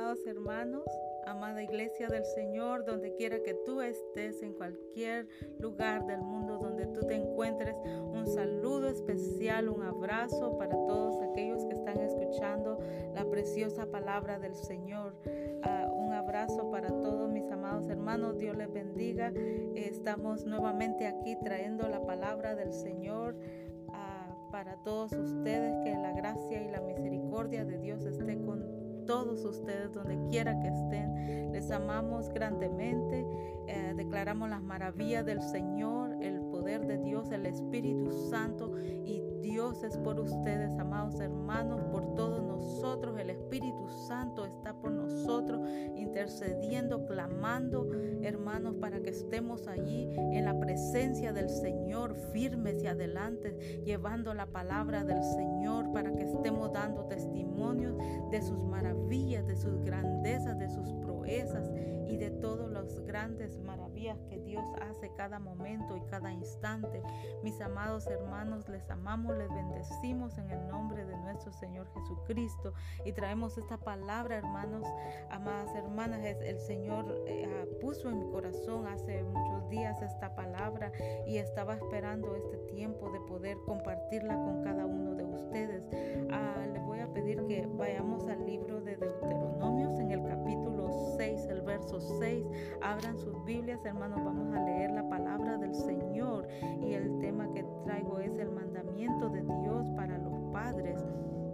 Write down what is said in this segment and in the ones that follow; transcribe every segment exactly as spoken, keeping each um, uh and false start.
amados hermanos, amada iglesia del Señor, donde quiera que tú estés, en cualquier lugar del mundo donde tú te encuentres, un saludo especial, un abrazo para todos aquellos que están escuchando la preciosa palabra del Señor. Uh, un abrazo para todos mis amados hermanos, Dios les bendiga. Estamos nuevamente aquí trayendo la palabra del Señor uh, para todos ustedes. Que la gracia y la misericordia de Dios esté con todos ustedes donde quiera que estén. Les amamos grandemente, eh, declaramos las maravillas del Señor, el poder de Dios, el Espíritu Santo, y Dios es por ustedes, amados hermanos, por todos nosotros. El Espíritu Santo está por nosotros, intercediendo, clamando, hermanos, para que estemos allí en la presencia del Señor, firmes y adelante, llevando la palabra del Señor, para que estemos dando testimonios de sus maravillas, de sus grandezas, de sus proezas y de todas las grandes maravillas que Dios hace cada momento y cada instante. Mis amados hermanos, les amamos, les bendecimos en el nombre de nuestro Señor Jesucristo, y traemos esta palabra, hermanos, amadas hermanas. El Señor eh, puso en mi corazón hace muchos días esta palabra, y estaba esperando este tiempo de poder compartirla con cada uno de ustedes. Ah, les voy a pedir que vayamos al libro de Deuteronomios, en el capítulo seis, el verso seis. Abran sus Biblias, hermanos, vamos a leer la palabra del Señor, y el tema que traigo es el mandamiento de Dios para los padres.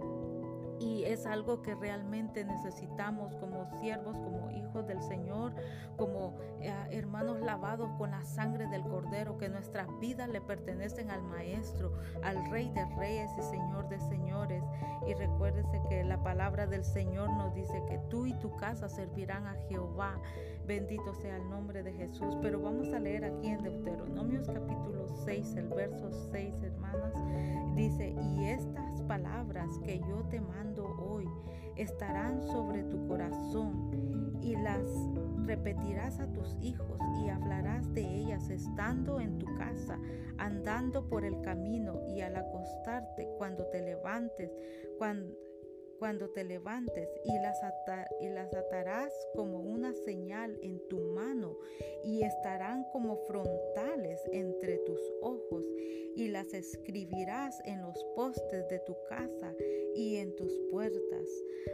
Y es algo que realmente necesitamos como siervos, como hijos del Señor, como eh, hermanos lavados con la sangre del Cordero, que nuestras vidas le pertenecen al Maestro, al Rey de Reyes y Señor de Señores. Y recuérdese que la palabra del Señor nos dice que tú y tu casa servirán a Jehová. Bendito sea el nombre de Jesús. Pero vamos a leer aquí en Deuteronomios capítulo seis, el verso seis, hermanas. Dice: y estas palabras que yo te mando hoy estarán sobre tu corazón, y las repetirás a tus hijos, y hablarás de ellas estando en tu casa, andando por el camino, y al acostarte, cuando te levantes, cuando Cuando te levantes, y las, ata- y las atarás como una señal en tu mano, y estarán como frontales entre tus ojos, y las escribirás en los postes de tu casa y en tus puertas.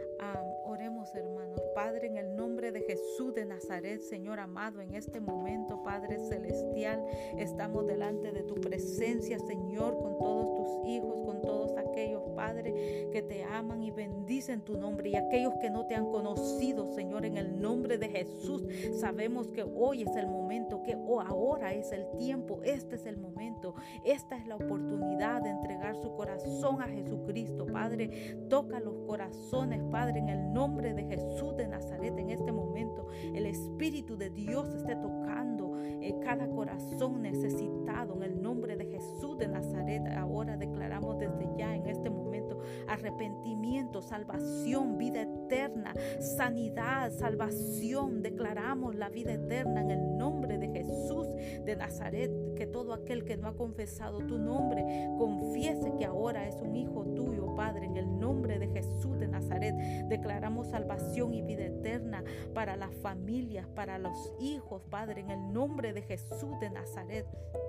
Um, oremos, hermanos. Padre, en el nombre de Jesús de Nazaret, Señor amado, en este momento, Padre celestial, estamos delante de tu presencia, Señor, con todos tus hijos, con todos aquellos, Padre, que te aman y bendicen tu nombre, y aquellos que no te han conocido, Señor, en el nombre de Jesús. Sabemos que hoy es el momento, que oh, ahora es el tiempo, este es el momento, esta es la oportunidad de entregar su corazón a Jesucristo. Padre, toca los corazones, Padre, en el nombre de Jesús de Nazaret. En este momento el Espíritu de Dios esté tocando eh, cada corazón necesitado, en el nombre de Jesús de Nazaret. Ahora declaramos desde ya, en este momento, arrepentimiento, salvación, vida eterna, sanidad, salvación. Declaramos la vida eterna en el nombre de Jesús de Nazaret. Que todo aquel que no ha confesado tu nombre confiese que ahora es un hijo tuyo, Padre, en el nombre de Jesús de Nazaret. Declaramos salvación y vida eterna para las familias, para los hijos, Padre, en el nombre de Jesús de Nazaret.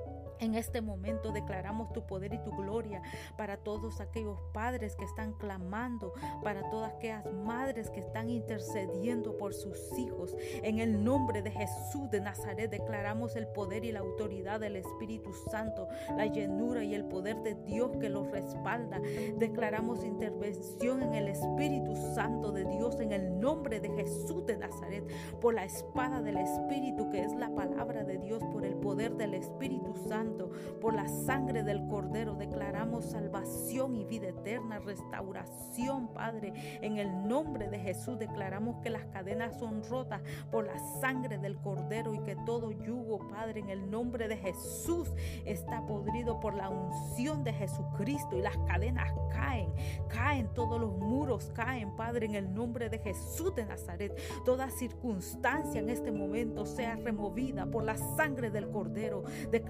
En este momento declaramos tu poder y tu gloria para todos aquellos padres que están clamando, para todas aquellas madres que están intercediendo por sus hijos. En el nombre de Jesús de Nazaret declaramos el poder y la autoridad del Espíritu Santo, la llenura y el poder de Dios que los respalda. Declaramos intervención en el Espíritu Santo de Dios, en el nombre de Jesús de Nazaret, por la espada del Espíritu, que es la palabra de Dios, por el poder del Espíritu Santo, por la sangre del Cordero. Declaramos salvación y vida eterna, restauración, Padre, en el nombre de Jesús. Declaramos que las cadenas son rotas por la sangre del Cordero, y que todo yugo, Padre, en el nombre de Jesús está podrido por la unción de Jesucristo, y las cadenas caen, caen, todos los muros caen, Padre, en el nombre de Jesús de Nazaret. Toda circunstancia en este momento sea removida por la sangre del Cordero. Declaramos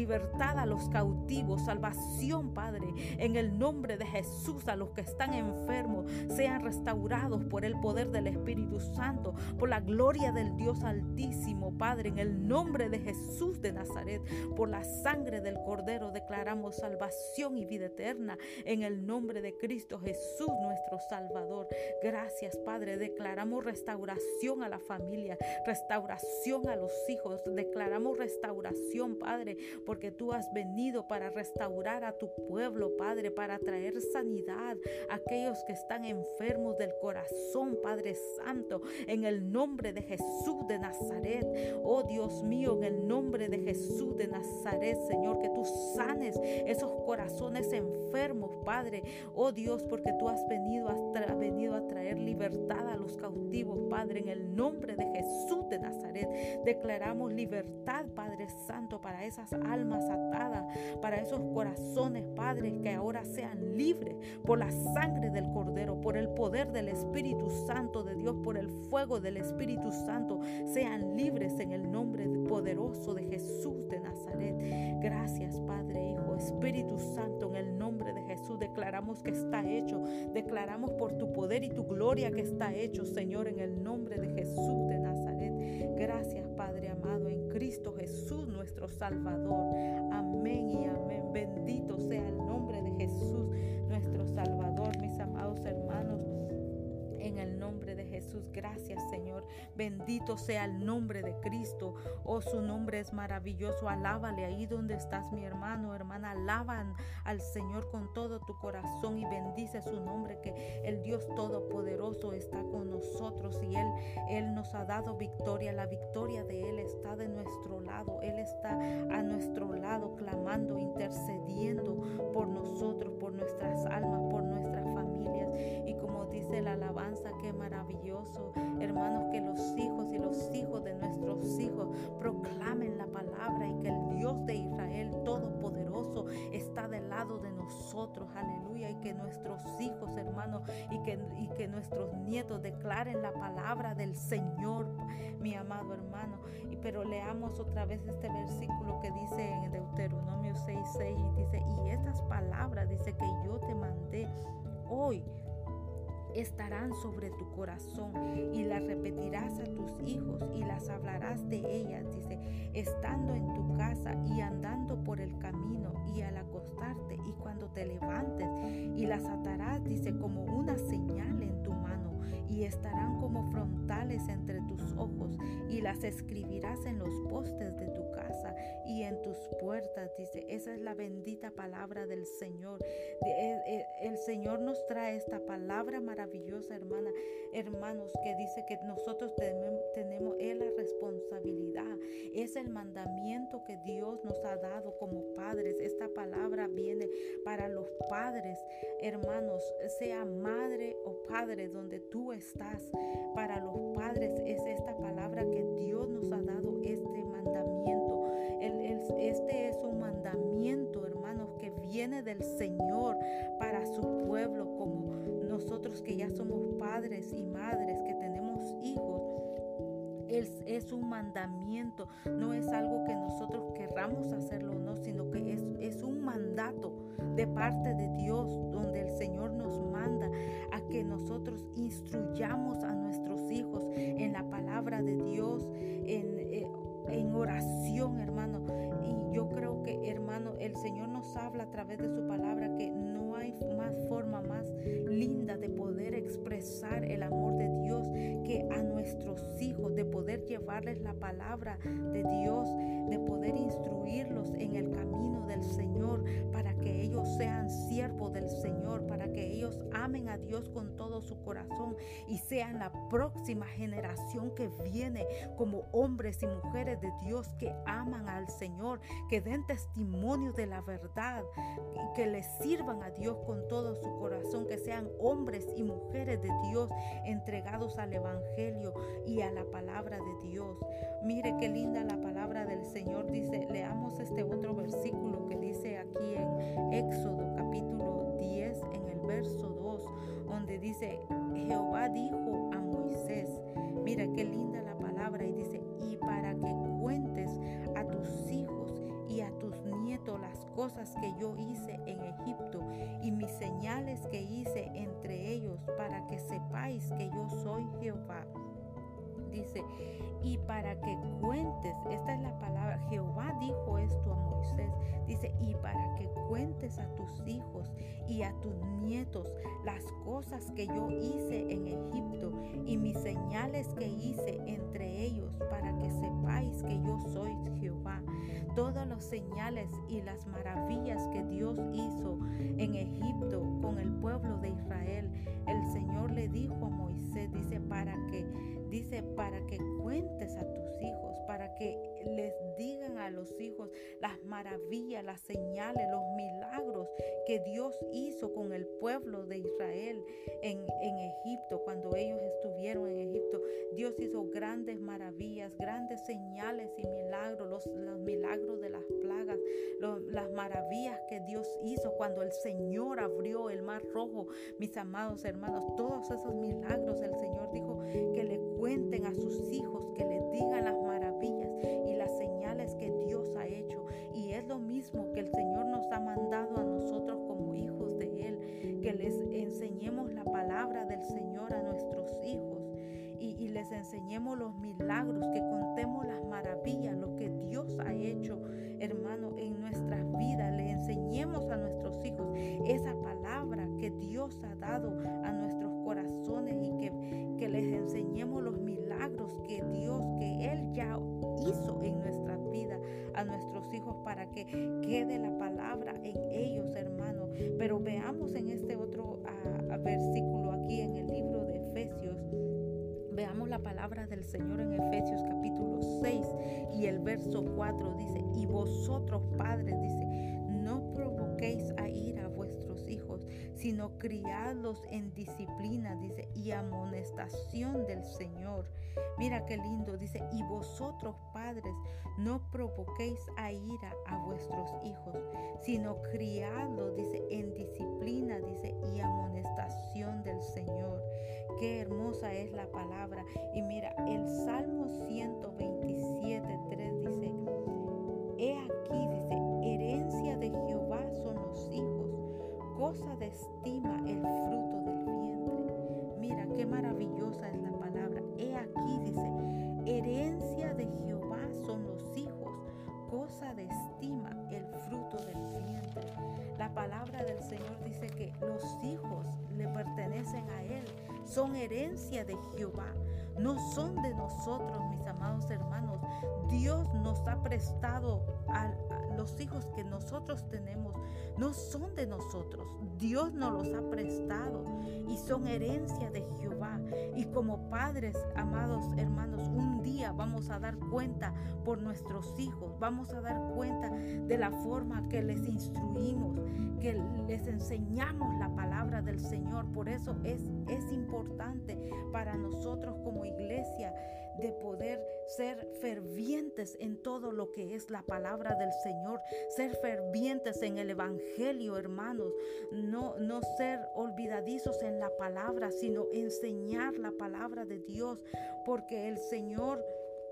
libertad a los cautivos, salvación, Padre, en el nombre de Jesús. A los que están enfermos sean restaurados por el poder del Espíritu Santo, por la gloria del Dios Altísimo, Padre, en el nombre de Jesús de Nazaret. Por la sangre del Cordero declaramos salvación y vida eterna en el nombre de Cristo Jesús, nuestro Salvador. Gracias, Padre. Declaramos restauración a la familia, restauración a los hijos. Declaramos restauración, Padre, porque tú has venido para restaurar a tu pueblo, Padre, para traer sanidad a aquellos que están enfermos del corazón, Padre Santo, en el nombre de Jesús de Nazaret. Oh Dios mío, en el nombre de Jesús de Nazaret, Señor, que tú sanes esos corazones enfermos, Padre. Oh Dios, porque tú has venido a, tra- venido a traer libertad a los cautivos, Padre, en el nombre de Jesús de Nazaret. Declaramos libertad, Padre Santo, para esas almas atadas, para esos corazones, Padre, que ahora sean libres por la sangre del Cordero, por el poder del Espíritu Santo de Dios, por el fuego del Espíritu Santo, sean libres en el nombre poderoso de Jesús de Nazaret. Gracias, Padre, Hijo, Espíritu Santo, en el nombre de Jesús declaramos que está hecho, declaramos por tu poder y tu gloria que está hecho, Señor, en el nombre de Jesús de Nazaret. Gracias, Padre amado, en Cristo Jesús, nuestro Salvador. Amén y amén. Bendito sea el nombre de Jesús, nuestro Salvador, mis amados hermanos. En el nombre de Jesús, gracias, Señor. Bendito sea el nombre de Cristo. Oh, su nombre es maravilloso. Alábale ahí donde estás, mi hermano, hermana. Alaban al Señor con todo tu corazón y bendice su nombre, que el Dios Todopoderoso está con nosotros y Él, Él nos ha dado victoria. La victoria de Él está de nuestro lado. Él está a nuestro lado clamando, intercediendo por nosotros, por nuestras almas, por nuestras familias. Y como dice la alabanza, qué maravilloso, hermanos, que los hijos y los hijos de nuestros hijos proclamen la palabra y que el Dios de Israel Todopoderoso está del lado de nosotros, aleluya, y que nuestros hijos, hermanos, y que, y que nuestros nietos declaren la palabra del Señor, mi amado hermano. Y pero leamos otra vez este versículo que dice en Deuteronomio seis seis, y dice, y estas palabras, dice, que yo te mandé hoy estarán sobre tu corazón y las repetirás a tus hijos y las hablarás de ellas, dice, estando en tu casa y andando por el camino y al acostarte y cuando te levantes, y las atarás, dice, como una señal en tu mano y estarán como frontales entre tus ojos y las escribirás en los postes de tu casa y en tus puertas, dice. Esa es la bendita palabra del Señor. El Señor nos trae esta palabra maravillosa, hermana, hermanos, que dice que nosotros tenemos, tenemos es la responsabilidad, es el mandamiento que Dios nos ha dado como padres. Esta palabra viene para los padres, hermanos, sea madre o padre donde tú estás. Para los padres es esta palabra que Dios nos ha dado, este mandamiento. El, el, este es un mandamiento, hermanos, que viene del Señor para su pueblo, como nosotros que ya somos padres y madres, que tenemos hijos. Es, es un mandamiento, no es algo que nosotros querramos hacerlo, no, sino que es, es un mandato de parte de Dios, donde el Señor nos manda a que nosotros instruyamos a nuestros hijos en la palabra de Dios, en, en oración, hermano. Y yo creo que, hermano, el Señor nos habla a través de su palabra que no hay más forma más linda de poder expresar el amor de Dios que a nuestros hijos, de poder llevarles la palabra de Dios, de poder instruirlos en el camino del Señor, para que ellos sean siervos del Señor, para que ellos amen a Dios con todo su corazón y sean la próxima generación que viene como hombres y mujeres de Dios que aman al Señor, que den testimonio de la verdad, que les sirvan a Dios con todo su corazón, que sean hombres y mujeres de Dios entregados al Evangelio y a la palabra de Dios. Mire qué linda la palabra del Señor. Dice, leamos este otro versículo que dice aquí en Éxodo capítulo diez, en el verso dos, donde dice, Jehová dijo a Moisés, mira qué linda la palabra, y dice, y para que cuentes a tus hijos y a tus nietos cosas que yo hice en Egipto y mis señales que hice entre ellos, para que sepáis que yo soy Jehová. Dice, y para que cuentes, esta es la palabra, Jehová dijo esto a Moisés, dice, y para que cuentes a tus hijos y a tus nietos las cosas que yo hice en Egipto y mis señales que hice entre ellos, para que sepáis que yo soy Jehová. Todas las señales y las maravillas que Dios hizo en Egipto con el pueblo de Israel, el Señor le dijo a Moisés, dice, para que, dice, para que cuentes a tus hijos, para que les digan a los hijos las maravillas, las señales, los milagros que Dios hizo con el pueblo de Israel en, en Egipto. Cuando ellos estuvieron en Egipto, Dios hizo grandes maravillas, grandes señales y milagros, los, los milagros de las plagas, los, las maravillas que Dios hizo cuando el Señor abrió el mar rojo. Mis amados hermanos, todos esos milagros el Señor dijo que le cuenten a sus hijos, que les digan las maravillas y las señales que Dios ha hecho. Y es lo mismo que el Señor nos ha mandado a nosotros como hijos de Él, que les enseñemos la palabra del Señor a nuestros hijos y, y les enseñemos los milagros, que contemos las maravillas, lo que Dios ha hecho, hermano, en nuestras vidas. Le enseñemos a nuestros hijos esa palabra que Dios ha dado a nuestros corazones y que, que les enseñemos los milagros que Dios, que Él ya hizo en nuestras vidas a nuestros hijos, para que quede la palabra en ellos, hermano. Pero veamos en este otro uh, versículo aquí en el libro de Efesios, veamos la palabra del Señor en Efesios capítulo seis y el verso cuatro, dice, y vosotros padres, dice, no provoquéis a ira a vuestros hijos, sino criadlos en disciplina, dice, y amonestación del Señor. Mira qué lindo, dice, y vosotros padres, no provoquéis a ira a vuestros hijos, sino criadlos, dice, en disciplina, dice, y amonestación del Señor. Qué hermosa es la palabra. Y mira, el Salmo ciento veintisiete, tres dice, he aquí, dice, herencia de Jehová son los hijos, cosa de estima el fruto del vientre. Mira, qué maravillosa es la palabra. He aquí, dice, herencia de Jehová son los hijos, cosa de estima el fruto del vientre. La palabra del Señor dice que los hijos le pertenecen a Él, son herencia de Jehová, no son de nosotros, mis amados hermanos. Dios nos ha prestado a, a los hijos que nosotros tenemos, no son de nosotros, Dios nos los ha prestado y son herencia de Jehová. Y como padres, amados hermanos, un día vamos a dar cuenta por nuestros hijos, vamos a dar cuenta de la forma que les instruimos, que les enseñamos la palabra del Señor. Por eso es, es importante para nosotros como iglesia de poder ser fervientes en todo lo que es la palabra del Señor, ser fervientes en el evangelio, hermanos, no, no ser olvidadizos en la palabra, sino enseñar la palabra de Dios, porque el Señor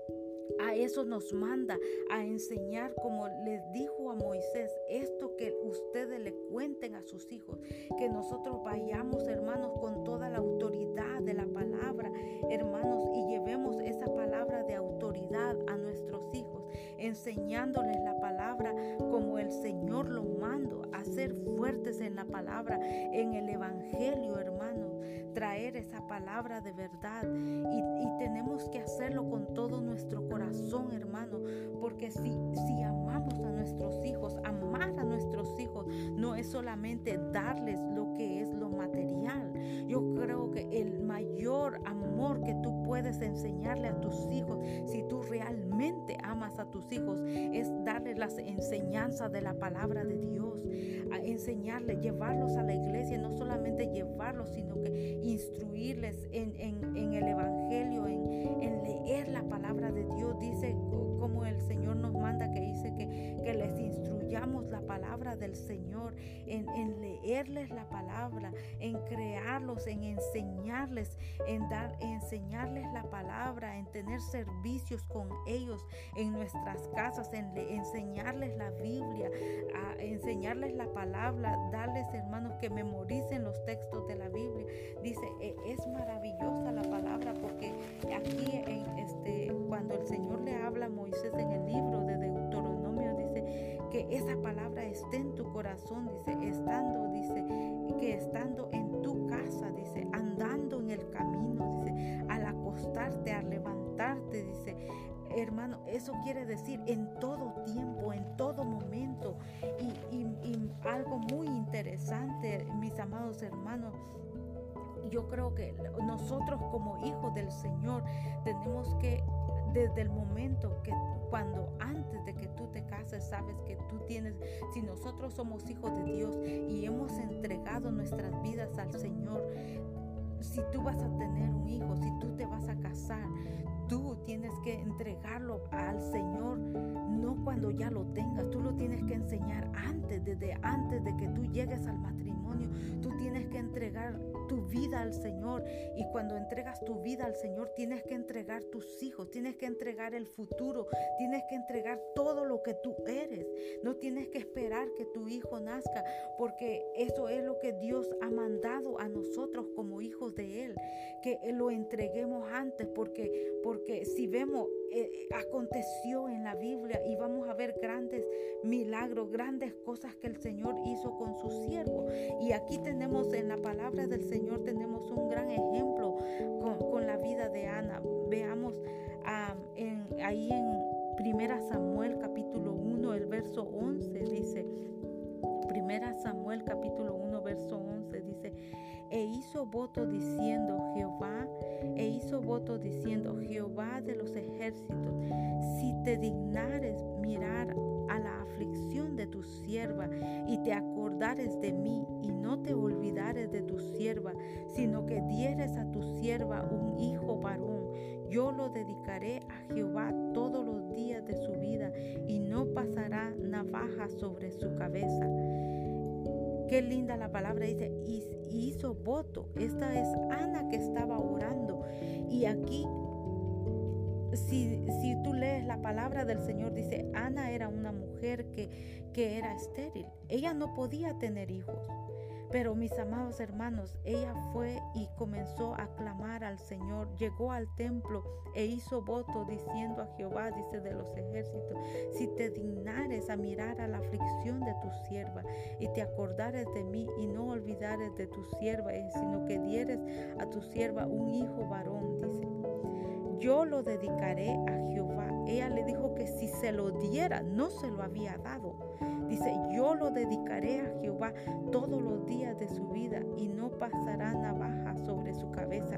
a eso nos manda, a enseñar, como les dijo a Moisés, esto que ustedes le cuenten a sus hijos, que nosotros vayamos, hermanos, con toda la autoridad de la palabra, hermanos, y llevemos esa palabra de autoridad a nuestros hijos, enseñándoles la palabra como el Señor lo manda, a ser fuertes en la palabra, en el evangelio, hermanos, traer esa palabra de verdad, y, y tenemos que hacerlo con todo nuestro corazón, hermano, porque si, si amamos a nuestros hijos, amar a nuestros hijos no es solamente darles lo que es lo material. Yo creo que el mayor amor que tú puedes enseñarle a tus hijos, si tú realmente amas a tus hijos, es darles las enseñanzas de la palabra de Dios, a enseñarles, llevarlos a la iglesia, no solamente llevarlos, sino que instruirles en, en, en el evangelio, en, en leer la palabra de Dios. Dice como el Señor nos manda, que dice que, que les instruyamos la palabra del del Señor, en, en leerles la palabra, en crearlos, en enseñarles, en dar, en enseñarles la palabra, en tener servicios con ellos en nuestras casas, en le, enseñarles la Biblia, a enseñarles la palabra, darles, hermanos, que memoricen los textos de la Biblia. Dice, es maravillosa la palabra, porque aquí en este, cuando el Señor le habla a Moisés en el libro de Deuteronomio, dice que esa palabra esté en tu corazón, dice, estando, dice, que estando en tu casa, dice, andando en el camino, dice, al acostarte, al levantarte, dice. Hermano, eso quiere decir en todo tiempo, en todo momento. Y, y, y algo muy interesante, mis amados hermanos, yo creo que nosotros como hijos del Señor tenemos que, desde el momento que cuando antes de que tú te cases, sabes que tú tienes, si nosotros somos hijos de Dios y hemos entregado nuestras vidas al Señor, si tú vas a tener un hijo, si tú te vas a casar, tú tienes que entregarlo al Señor, no cuando ya lo tengas. Tú lo tienes que enseñar antes, desde antes de que tú llegues al matrimonio. Tú tienes que entregar tu vida al Señor, y cuando entregas tu vida al Señor tienes que entregar tus hijos, tienes que entregar el futuro, tienes que entregar todo lo que tú eres. No tienes que esperar que tu hijo nazca, porque eso es lo que Dios ha mandado a nosotros como hijos de Él, que lo entreguemos antes, porque, porque si vemos, eh, aconteció en la Biblia, y vamos a ver grandes milagros, grandes cosas que el Señor hizo con sus siervos. Y aquí tenemos en la palabra del Señor, tenemos un gran ejemplo con, con la vida de Ana. Veamos um, en, ahí en Primera Samuel capítulo uno, el verso once, dice, Primera Samuel capítulo uno, verso once, dice, e hizo voto diciendo Jehová, e hizo voto diciendo Jehová de los ejércitos, si te dignares mirar a la aflicción de tu sierva, y te acordares de mí, y no te olvidares de tu sierva, sino que dieres a tu sierva un hijo varón, yo lo dedicaré a Jehová todos los días de su vida, y no pasará navaja sobre su cabeza. Qué linda la palabra, dice, y hizo voto. Esta es Ana que estaba orando. Y aquí, si, si tú lees la palabra del Señor, dice, Ana era una mujer que, que era estéril. Ella no podía tener hijos. Pero mis amados hermanos, ella fue y comenzó a clamar al Señor, llegó al templo e hizo voto diciendo a Jehová, dice, de los ejércitos, si te dignares a mirar a la aflicción de tu sierva, y te acordares de mí, y no olvidares de tu sierva, sino que dieres a tu sierva un hijo varón, dice, yo lo dedicaré a Jehová. Ella le dijo que si se lo diera, no se lo había dado. Dice, yo lo dedicaré a Jehová todos los días de su vida, y no pasará navaja sobre su cabeza.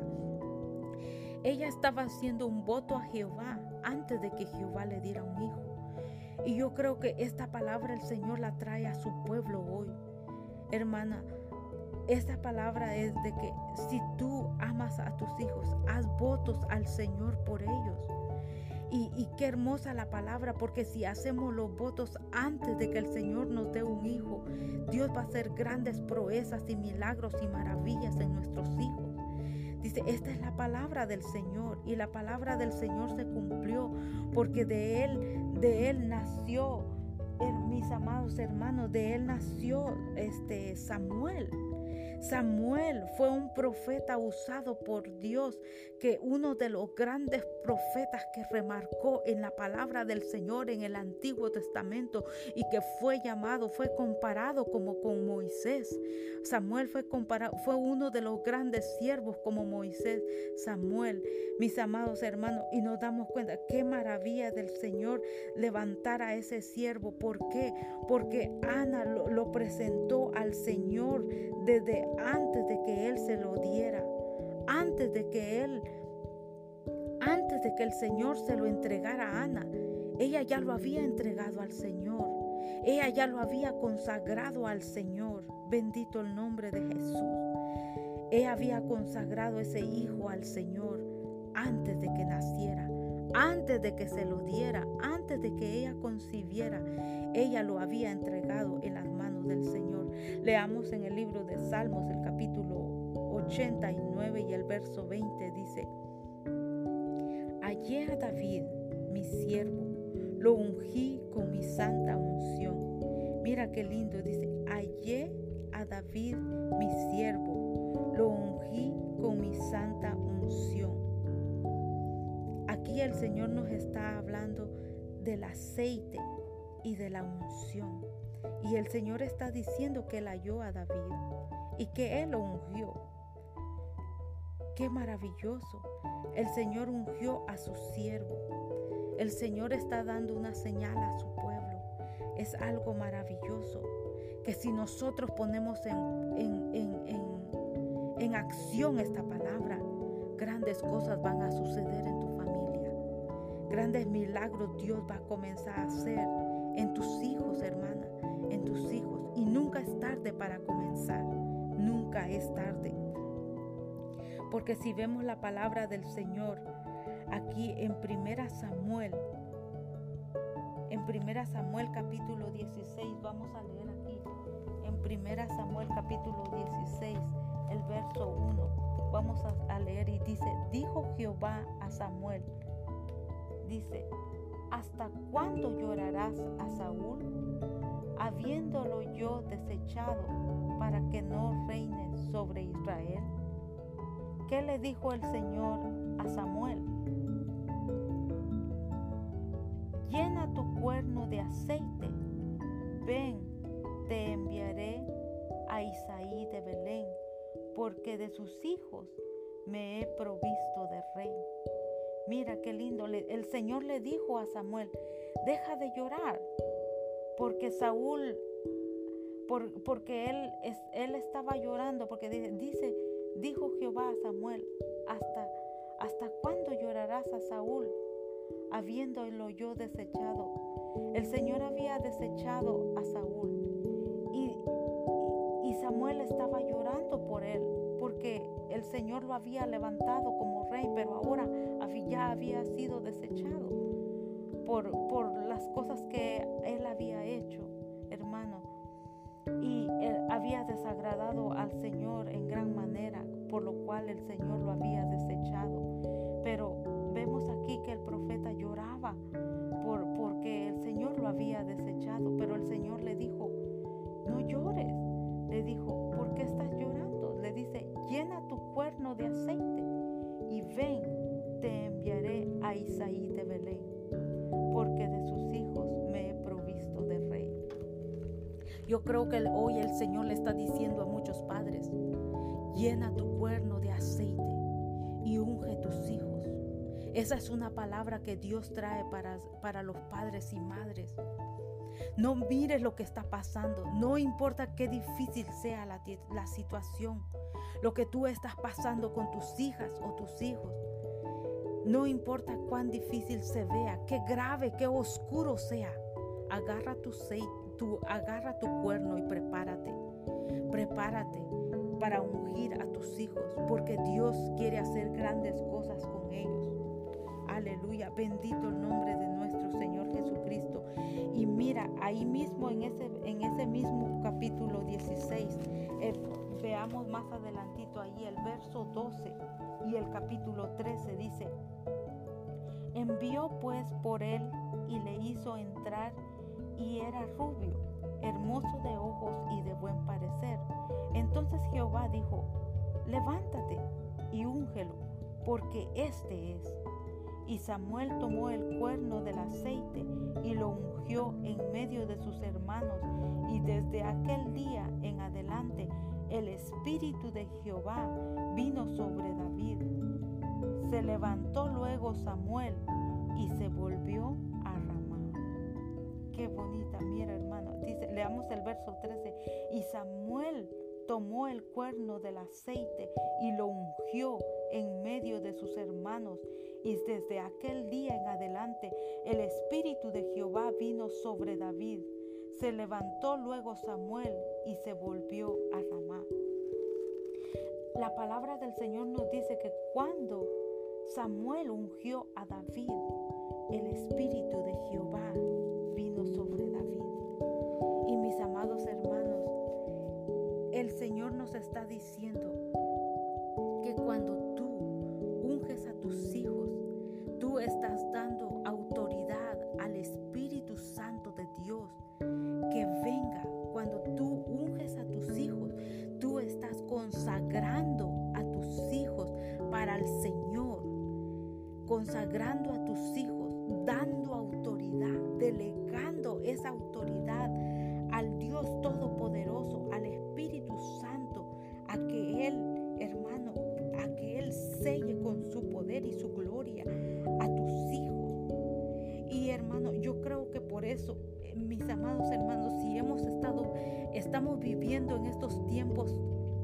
Ella estaba haciendo un voto a Jehová antes de que Jehová le diera un hijo. Y yo creo que esta palabra el Señor la trae a su pueblo hoy. Hermana, esta palabra es de que si tú amas a tus hijos, haz votos al Señor por ellos. Y, y qué hermosa la palabra, porque si hacemos los votos antes de que el Señor nos dé un hijo, Dios va a hacer grandes proezas y milagros y maravillas en nuestros hijos. Dice, esta es la palabra del Señor, y la palabra del Señor se cumplió, porque de Él, de Él nació, mis amados hermanos, de Él nació este Samuel. Samuel fue un profeta usado por Dios, que uno de los grandes profetas que remarcó en la palabra del Señor en el Antiguo Testamento, y que fue llamado, fue comparado como con Moisés. Samuel fue comparado, fue uno de los grandes siervos como Moisés, Samuel, mis amados hermanos, y nos damos cuenta qué maravilla del Señor levantar a ese siervo. ¿Por qué? Porque Ana lo, lo presentó al Señor desde antes de que Él se lo diera, antes de que Él, antes de que el Señor se lo entregara a Ana. Ella ya lo había entregado al Señor, ella ya lo había consagrado al Señor. Bendito el nombre de Jesús. Ella había consagrado ese hijo al Señor antes de que naciera, antes de que se lo diera, antes de que ella concibiera. Ella lo había entregado en las manos cielos del Señor. Leamos en el libro de Salmos, el capítulo ochenta y nueve y el verso veinte dice: Hallé a David, mi siervo, lo ungí con mi santa unción. Mira qué lindo, dice: hallé a David, mi siervo, lo ungí con mi santa unción. Aquí el Señor nos está hablando del aceite y de la unción. Y el Señor está diciendo que él halló a David y que él lo ungió. ¡Qué maravilloso! El Señor ungió a su siervo. El Señor está dando una señal a su pueblo. Es algo maravilloso que si nosotros ponemos en, en, en, en, en acción esta palabra, grandes cosas van a suceder en tu familia. Grandes milagros Dios va a comenzar a hacer en tus hijos, hermana, en tus hijos. Y nunca es tarde para comenzar. Nunca es tarde. Porque si vemos la palabra del Señor aquí en Primera Samuel, en Primera Samuel capítulo dieciséis, vamos a leer aquí, en Primera Samuel capítulo dieciséis, el verso uno, vamos a, a leer y dice: dijo Jehová a Samuel, dice: ¿hasta cuándo llorarás a Saúl, habiéndolo yo desechado para que no reine sobre Israel? ¿Qué le dijo el Señor a Samuel? Llena tu cuerno de aceite, ven, te enviaré a Isaí de Belén, porque de sus hijos me he provisto de rey. Mira qué lindo, el Señor le dijo a Samuel: deja de llorar, porque Saúl, por, porque él, es, él estaba llorando, porque dice, dice Dijo Jehová a Samuel: ¿Hasta, ¿Hasta cuándo llorarás a Saúl, habiéndolo yo desechado? El Señor había desechado a Saúl y, y Samuel estaba llorando por él, porque el Señor lo había levantado como rey, pero ahora ya había sido desechado por, por las cosas que él había hecho, hermano. Y él había desagradado al Señor en gran manera, por lo cual el Señor lo había desechado. Pero vemos aquí que el profeta lloraba por, porque el Señor lo había desechado. Pero el Señor le dijo: no llores. Le dijo: ¿por qué estás llorando? Le dice: llena tu cuerno de aceite y ven, te enviaré a Isaí de Belén, porque de sus hijos me he provisto de rey. Yo creo que hoy el Señor le está diciendo a muchos padres: llena tu cuerno de aceite y unge tus hijos. Esa es una palabra que Dios trae para, para los padres y madres. No mires lo que está pasando, no importa qué difícil sea la, la situación, lo que tú estás pasando con tus hijas o tus hijos. No importa cuán difícil se vea, qué grave, qué oscuro sea, agarra tu aceite. Tú agarra tu cuerno y prepárate, prepárate para ungir a tus hijos, porque Dios quiere hacer grandes cosas con ellos. Aleluya, bendito el nombre de nuestro Señor Jesucristo. Y mira, ahí mismo en ese, en ese mismo capítulo dieciséis, eh, veamos más adelantito ahí el verso doce y el capítulo trece dice: envió pues por él y le hizo entrar, y era rubio, hermoso de ojos y de buen parecer. Entonces Jehová dijo: levántate y úngelo, porque este es. Y Samuel tomó el cuerno del aceite y lo ungió en medio de sus hermanos, y desde aquel día en adelante el espíritu de Jehová vino sobre David. Se levantó luego Samuel y se volvió a Ramá. Qué bonita, mira, hermano. Dice, leamos el verso trece. Y Samuel tomó el cuerno del aceite y lo ungió en medio de sus hermanos, y desde aquel día en adelante el espíritu de Jehová vino sobre David. Se levantó luego Samuel y se volvió a Ramá. La palabra del Señor nos dice que cuando Samuel ungió a David, el espíritu de Jehová vino sobre David. Y mis amados hermanos, está diciendo que cuando tú unges a tus hijos, tú estás dando autoridad al Espíritu Santo de Dios que venga. Cuando tú unges a tus hijos, tú estás consagrando a tus hijos para el Señor, consagrando a tus hijos, dando autoridad, delegando esa autoridad al Dios Todopoderoso, al Espíritu Santo, a que Él, hermano, a que Él selle con su poder y su gloria a tus hijos. Y hermano, yo creo que por eso, mis amados hermanos, si hemos estado, estamos viviendo en estos tiempos,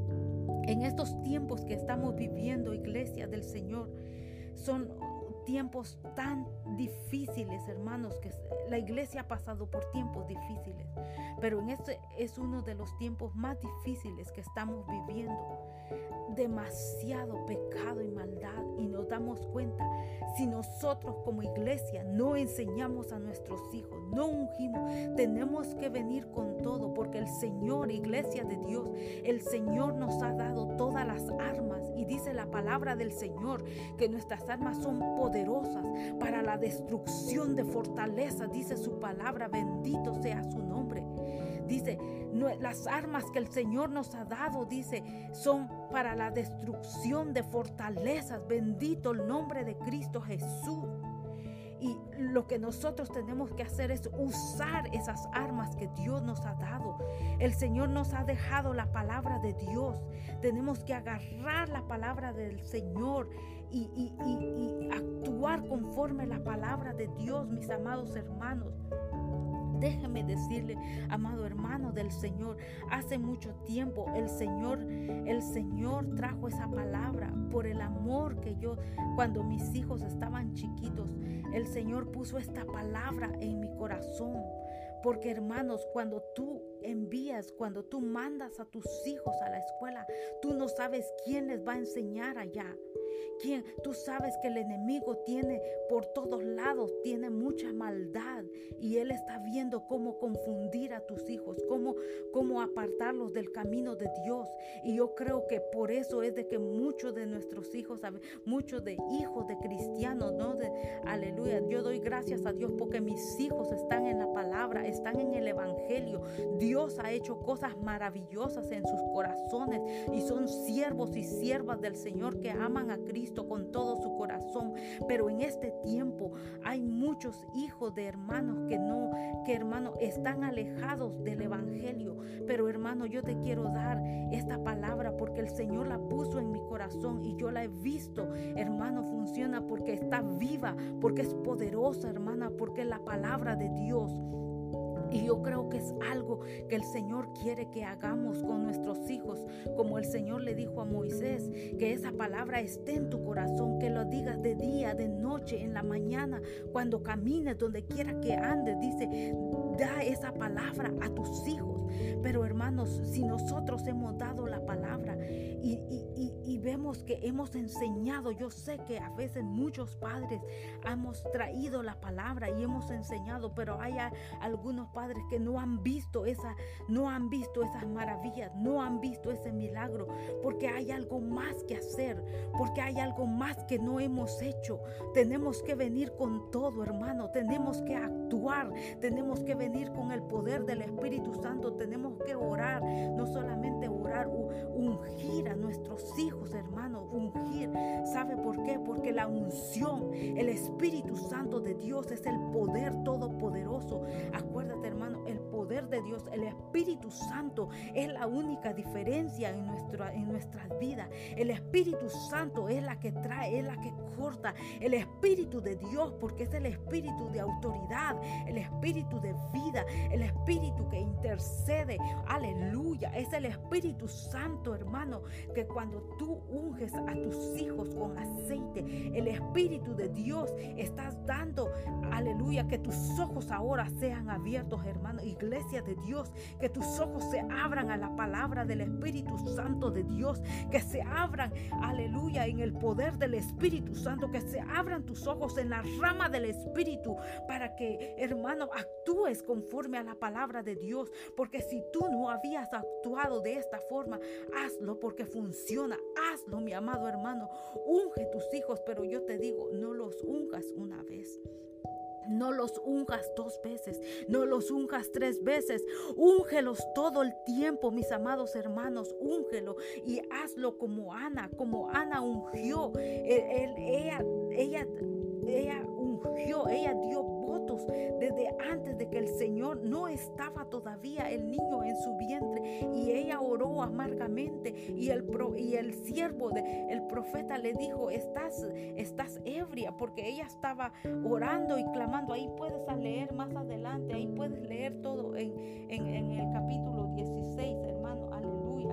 en estos tiempos que estamos viviendo, iglesia del Señor, son tiempos tan difíciles, hermanos, que la iglesia ha pasado por tiempos difíciles, pero en este es uno de los tiempos más difíciles que estamos viviendo. Demasiado pecado y maldad, y nos damos cuenta, si nosotros como iglesia no enseñamos a nuestros hijos, no ungimos, tenemos que venir con todo, porque el Señor, iglesia de Dios, el Señor nos ha dado todas las armas, y dice la palabra del Señor que nuestras armas son poderosas para la destrucción de fortalezas, dice su palabra, bendito sea su nombre. Dice, no, las armas que el Señor nos ha dado, dice, son para la destrucción de fortalezas. Bendito el nombre de Cristo Jesús. Y lo que nosotros tenemos que hacer es usar esas armas que Dios nos ha dado. El Señor nos ha dejado la palabra de Dios. Tenemos que agarrar la palabra del Señor y, y, y, y actuar conforme a la palabra de Dios, mis amados hermanos. Déjeme decirle, amado hermano del Señor, hace mucho tiempo el Señor, el Señor trajo esa palabra por el amor que yo, cuando mis hijos estaban chiquitos, el Señor puso esta palabra en mi corazón. Porque, hermanos, cuando tú envías, cuando tú mandas a tus hijos a la escuela, tú no sabes quién les va a enseñar allá. ¿Quién? Tú sabes que el enemigo tiene por todos lados, tiene mucha maldad, y él está viendo cómo confundir a tus hijos, cómo, cómo apartarlos del camino de Dios. Y yo creo que por eso es de que muchos de nuestros hijos, muchos de hijos de cristianos, ¿no? De, aleluya, yo doy gracias a Dios porque mis hijos están en la palabra, están en el evangelio. Dios ha hecho cosas maravillosas en sus corazones y son siervos y siervas del Señor que aman a Cristo con todo su corazón. Pero en este tiempo hay muchos hijos de hermanos que no, que hermano, están alejados del evangelio. Pero hermano, yo te quiero dar esta palabra porque el Señor la puso en mi corazón y yo la he visto, hermano, funciona porque está viva, porque es poderosa, hermana, porque es la palabra de Dios. Y yo creo que es algo que el Señor quiere que hagamos con nuestros hijos, como el Señor le dijo a Moisés, que esa palabra esté en tu corazón, que lo digas de día, de noche, en la mañana, cuando camines, donde quiera que andes. Dice, da esa palabra a tus hijos. Pero hermanos, si nosotros hemos dado la palabra y, y, y, y vemos que hemos enseñado, yo sé que a veces muchos padres hemos traído la palabra y hemos enseñado, pero hay a, algunos padres que no han visto esa, no han visto esas maravillas, no han visto ese milagro, porque hay algo más que hacer, porque hay algo más que no hemos hecho. Tenemos que venir con todo, hermano, tenemos que actuar, tenemos que venir con el poder del Espíritu Santo, tenemos que orar, no solamente orar, ungir a nuestros hijos, hermano, ungir. ¿Sabe por qué? Porque la unción, el Espíritu Santo de Dios es el poder todopoderoso. Acuérdate, hermano, el poder de Dios, el Espíritu Santo es la única diferencia en, nuestra, en nuestras vidas. El Espíritu Santo es la que trae, es la que corta. El Espíritu de Dios, porque es el Espíritu de autoridad, el Espíritu de vida, el Espíritu que intercede. Aleluya, es el Espíritu Santo, hermano, que cuando tú unges a tus hijos con aceite, el Espíritu de Dios estás dando, aleluya, que tus ojos ahora sean abiertos, hermano, iglesia de Dios, que tus ojos se abran a la palabra del Espíritu Santo de Dios, que se abran, aleluya, en el poder del Espíritu Santo, que se abran tus ojos en la rama del Espíritu, para que, hermano, actúes actúes conforme a la palabra de Dios, porque si tú no habías actuado de esta forma, hazlo porque funciona. Hazlo, mi amado hermano. Unge tus hijos, pero yo te digo, no los ungas una vez. No los unjas dos veces, no los unjas tres veces, úngelos todo el tiempo, mis amados hermanos, úngelo y hazlo como Ana, como Ana ungió, él, él, ella, ella, ella ungió, ella dio votos desde antes de que el Señor no estaba todavía el niño en su vientre, y ella oró amargamente, y el, pro, y el siervo de, el profeta le dijo, estás, estás ebria, porque ella estaba orando y clamando. Ahí puedes leer más adelante, ahí puedes leer todo en, en, en el capítulo dieciséis, hermano. Aleluya,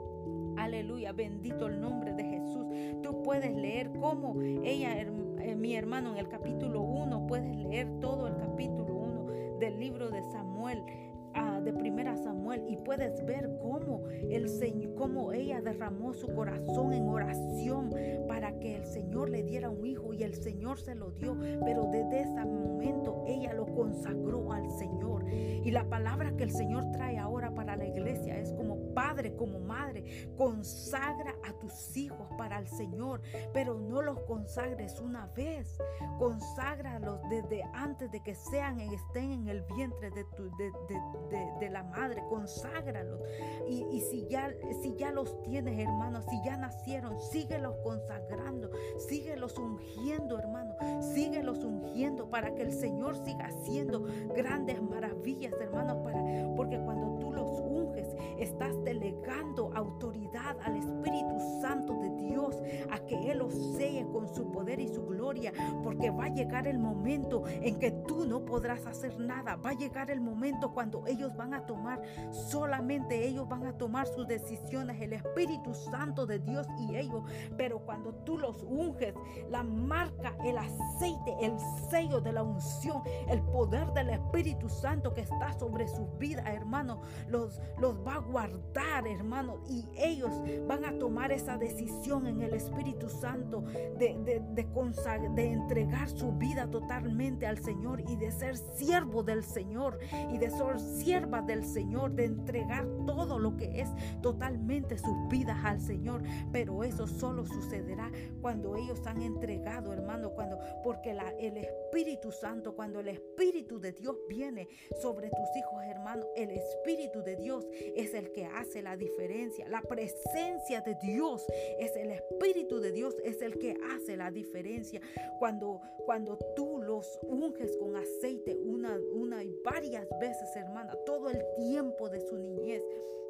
aleluya, bendito el nombre de Jesús. Tú puedes leer cómo ella, eh, mi hermano, en el capítulo uno, puedes leer todo el capítulo uno del libro de Samuel, uh, de primera Samuel, y puedes ver cómo el Señor, cómo ella derramó su corazón en oración para que el Señor le diera un hijo, y el Señor se lo dio, pero desde ese momento ella lo consagró al Señor. Y la palabra que el Señor trae ahora para la iglesia es como padre, como madre, consagra a tus hijos para el Señor, pero no los consagres una vez, conságralos desde antes de que sean estén en el vientre de, tu, de, de, de, de la madre, conságralos. Y, y si, ya, si ya los tienes, hermanos, si ya nacieron, síguelos consagrando, síguelos ungiendo, hermano, síguelos ungiendo para que el Señor siga haciendo grandes maravillas, hermanos, para, porque cuando tú los unges, estás delegando autoridad al Espíritu Santo de Dios a que Él los selle con su poder y su gloria, porque va a llegar el momento en que tú no podrás hacer nada. Va a llegar el momento cuando ellos van a tomar, solamente ellos van a tomar sus decisiones, el Espíritu Santo de Dios y ellos, pero cuando tú los unges, la marca, el aceite, el sello de la unción, el poder del Espíritu Santo que está sobre sus vidas, hermano, los, los va a guardar, hermano, y ellos van a tomar esa decisión en el Espíritu Santo de, de, de, consag- de entregar su vida totalmente al Señor y de ser siervo del Señor y de ser sierva del Señor, de entregar todo lo que es totalmente sus vidas al Señor. Pero eso solo sucederá cuando ellos han entregado, hermano, cuando, porque la, el Espíritu Santo, cuando el Espíritu de Dios viene sobre tus hijos, hermano, el Espíritu de Dios es el que hace la diferencia. La presencia de Dios es el Espíritu de Dios, es el que hace la diferencia. Cuando, cuando tú los unges con aceite una, una y varias veces, hermana, todo el tiempo de su niñez,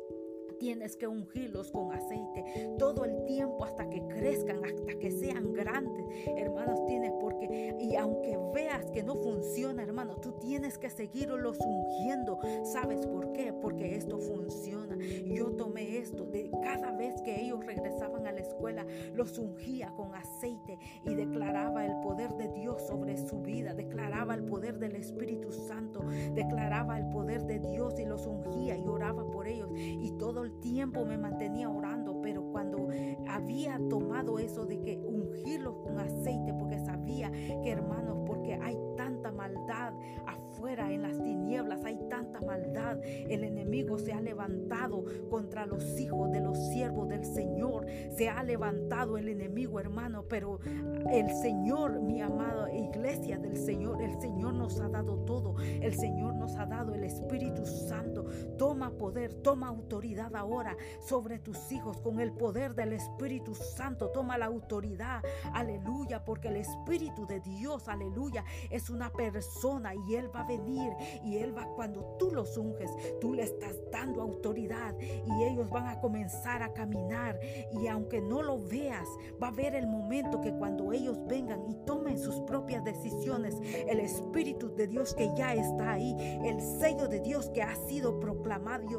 tienes que ungirlos con aceite todo el tiempo hasta que crezcan, hasta que sean grandes, hermanos, tienes porque, y aunque veas que no funciona, hermano, tú tienes que seguirlos ungiendo. ¿Sabes por qué? Porque esto funciona. Yo tomé esto de cada vez que ellos regresaban a la escuela, los ungía con aceite y declaraba el poder de Dios sobre su vida, declaraba el poder del Espíritu Santo, declaraba el poder de Dios y los ungía y oraba por ellos, y todo el tiempo me mantenía orando. Pero cuando había tomado eso de que ungirlos con aceite, porque sabía que, hermanos, porque hay tanta maldad afuera en las tinieblas, hay tanta maldad, el enemigo se ha levantado contra los hijos de los siervos del Señor, se ha levantado el enemigo, hermano, pero el Señor, mi amada iglesia del Señor, el Señor nos ha dado todo, el Señor nos ha dado el Espíritu Santo. Toma poder, toma autoridad ahora sobre tus hijos con el poder del Espíritu Santo. Toma la autoridad, aleluya, porque el Espíritu de Dios, aleluya, es una persona y Él va a venir y Él va, cuando tú los unges, tú le estás dando autoridad y ellos van a comenzar a caminar, y aunque no lo veas, va a haber el momento que cuando ellos vengan y tomen sus propias decisiones, el Espíritu de Dios que ya está ahí, el sello de Dios que ha sido proclamado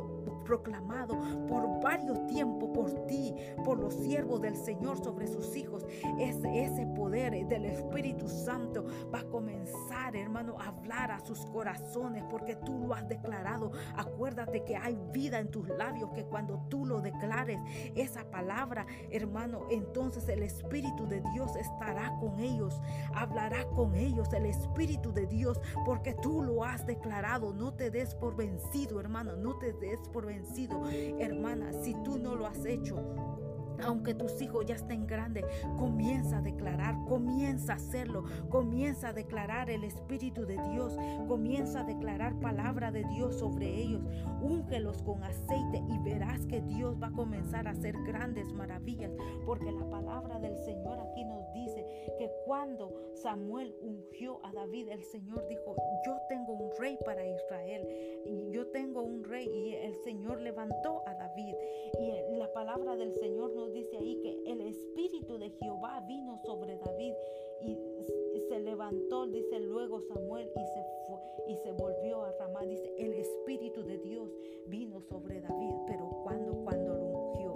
proclamado por varios tiempos por ti, por los siervos del Señor sobre sus hijos. Ese, ese poder del Espíritu Santo va a comenzar, hermano, a hablar a sus corazones, porque tú lo has declarado. Acuérdate que hay vida en tus labios, que cuando tú lo declares, esa palabra, hermano, entonces el Espíritu de Dios estará con ellos, hablará con ellos el Espíritu de Dios, porque tú lo has declarado. No te des por vencido, hermano, no te des por vencido, hermana. Si tú no lo has hecho, aunque tus hijos ya estén grandes, comienza a declarar, comienza a hacerlo, comienza a declarar el Espíritu de Dios, comienza a declarar palabra de Dios sobre ellos. Úngelos con aceite y verás que Dios va a comenzar a hacer grandes maravillas, porque la palabra del Señor aquí nos dice que cuando Samuel ungió a David, el Señor dijo: yo tengo un rey para Israel, y yo tengo un rey, y el Señor levantó a David. Y la palabra del Señor nos dice ahí que el Espíritu de Jehová vino sobre David y, y se levantó, dice luego Samuel, y se fue y se volvió a Ramá. Dice, el Espíritu de Dios vino sobre David, pero cuando cuando lo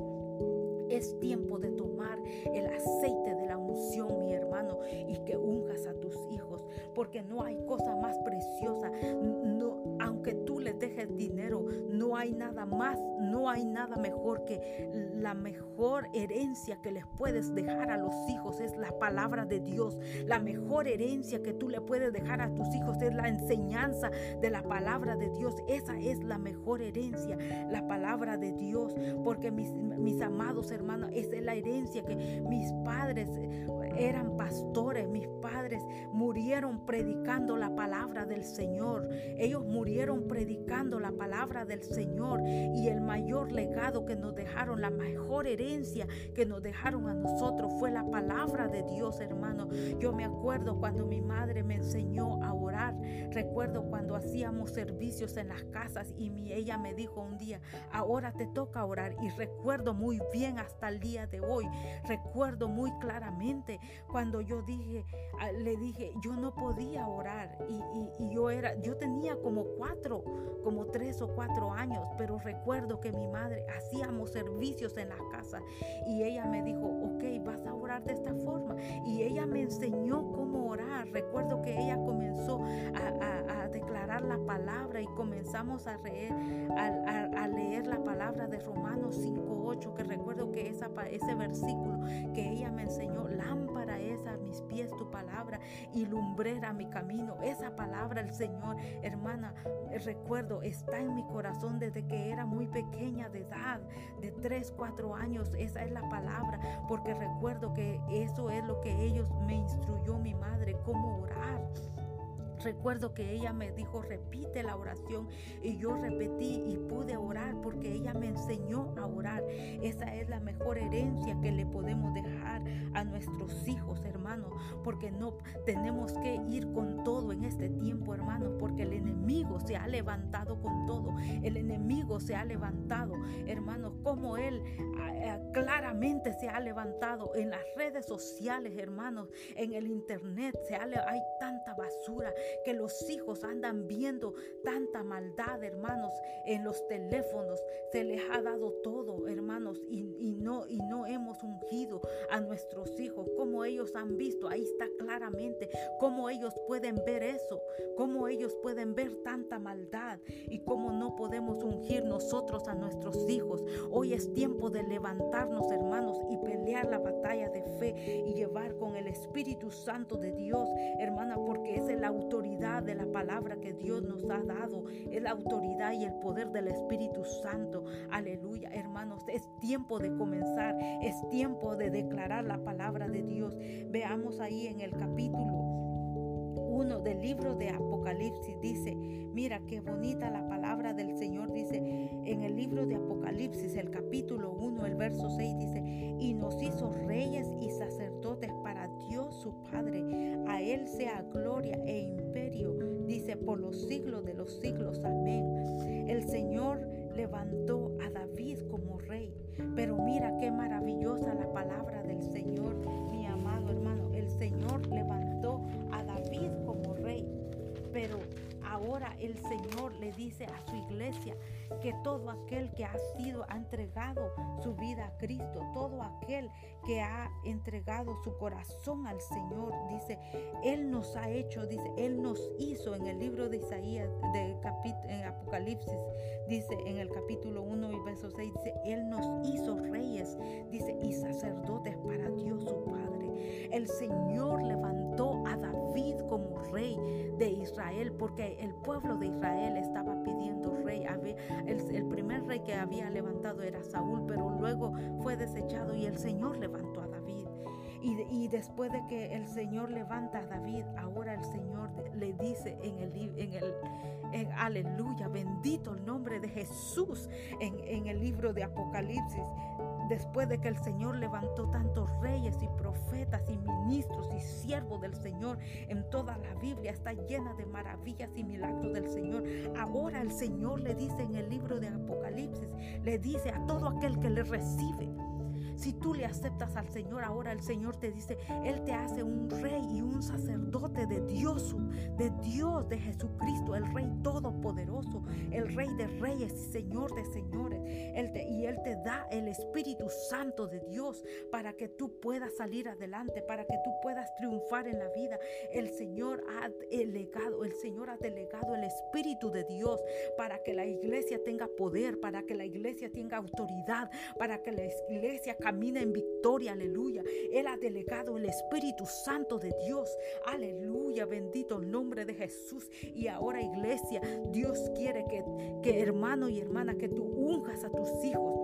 ungió. Es tiempo de tomar el aceite de la unción, mi hermano, y que unjas a tus hijos, porque no hay cosa más preciosa. No, aunque tú les dejes dinero, no hay nada más, no hay nada mejor que la mejor herencia que les puedes dejar a los hijos es la palabra de Dios. La mejor herencia que tú le puedes dejar a tus hijos es la enseñanza de la palabra de Dios. Esa es la mejor herencia, la palabra de Dios, porque mis, mis amados hermanos, esa es la herencia que mis padres eran pastores. Mis padres murieron predicando la palabra del Señor. Ellos murieron predicando la palabra del Señor, y el mayor legado que nos dejaron, la mejor herencia que nos dejaron a nosotros fue la palabra de Dios, hermano. Yo me acuerdo cuando mi madre me enseñó a orar. Recuerdo cuando hacíamos servicios en las casas y mi, ella me dijo un día: ahora te toca orar. Y recuerdo muy bien hasta el día de hoy, recuerdo muy claramente cuando yo dije, le dije, yo no podía orar, y, y, y yo era, yo tenía como cuatro, como tres o cuatro años, pero recuerdo que mi madre hacíamos servicios en la casa y ella me dijo: ok, vas a orar de esta forma, y ella me enseñó cómo orar. Recuerdo que ella comenzó a, a, a declarar la palabra y comenzamos a leer, a, a, a leer la palabra de Romanos cinco ocho, que recuerdo que esa, ese versículo que ella me enseñó: lámpara es a mis pies tu palabra y lumbrera mi camino. Esa palabra, el Señor, hermana, recuerdo, está en mi corazón desde que era muy pequeña de edad, de tres, cuatro años. Esa es la palabra, porque recuerdo que eso es lo que ellos me instruyó mi madre, cómo orar. Recuerdo que ella me dijo: repite la oración, y yo repetí y pude orar porque ella me enseñó a orar. Esa es la mejor herencia que le podemos dejar a nuestros hijos, hermanos, porque no tenemos que ir con todo en este tiempo, hermanos, porque el enemigo se ha levantado con todo. El enemigo se ha levantado, hermanos, como él claramente se ha levantado en las redes sociales, hermanos, en el internet. Se ha, hay tanta basura, que los hijos andan viendo tanta maldad, hermanos, en los teléfonos. Se les ha dado todo, hermanos, y, y, no, y no hemos ungido a nuestros hijos. Como ellos han visto, ahí está claramente cómo ellos pueden ver eso, cómo ellos pueden ver tanta maldad, y cómo no podemos ungir nosotros a nuestros hijos. Hoy es tiempo de levantarnos, hermanos, y pelear la batalla de fe y llevar con el Espíritu Santo de Dios, hermana, porque es la autoridad de la palabra que Dios nos ha dado, es la autoridad y el poder del Espíritu Santo. Aleluya, hermanos, es tiempo de comenzar, es tiempo de declarar la palabra de Dios. Veamos ahí en el capítulo uno del libro de Apocalipsis, dice, mira qué bonita la palabra del Señor. Dice en el libro de Apocalipsis, el capítulo uno, el verso seis, dice: y nos hizo reyes y sacerdotes para Dios su Padre, a Él sea gloria e imperio, dice, por los siglos de los siglos, amén. El Señor levantó a David como rey, pero mira qué maravillosa la palabra del Señor, mi amado hermano. El Señor levantó a David como rey, pero a ahora el Señor le dice a su iglesia que todo aquel que ha sido, ha entregado su vida a Cristo, todo aquel que ha entregado su corazón al Señor, dice, Él nos ha hecho, dice, Él nos hizo en el libro de Isaías, de capítulo, en Apocalipsis, dice en el capítulo uno y verso seis, dice, Él nos hizo reyes, dice, y sacerdotes para Dios su Padre. El Señor levantó a David como rey de Israel, porque el pueblo de Israel estaba pidiendo rey. El, el primer rey que había levantado era Saúl, pero luego fue desechado y el Señor levantó a David. Y, y después de que el Señor levanta a David, ahora el Señor le dice en el, en el en, aleluya, bendito el nombre de Jesús, en, en el libro de Apocalipsis. Después de que el Señor levantó tantos reyes y profetas y ministros y siervos del Señor, en toda la Biblia está llena de maravillas y milagros del Señor. Ahora el Señor le dice en el libro de Apocalipsis, le dice a todo aquel que le recibe, si tú le aceptas al Señor, ahora el Señor te dice, Él te hace un rey y un sacerdote de Dios, de Dios, de Jesucristo, el Rey todopoderoso, el Rey de reyes y Señor de señores. Él te, y Él te da el Espíritu Santo de Dios para que tú puedas salir adelante, para que tú puedas triunfar en la vida. El Señor ha delegado, el Señor ha delegado el Espíritu de Dios para que la iglesia tenga poder, para que la iglesia tenga autoridad, para que la iglesia camina en victoria, aleluya. Él ha delegado el Espíritu Santo de Dios, aleluya, bendito el nombre de Jesús. Y ahora, iglesia, Dios quiere que, que hermano y hermana, que tú unjas a tus hijos,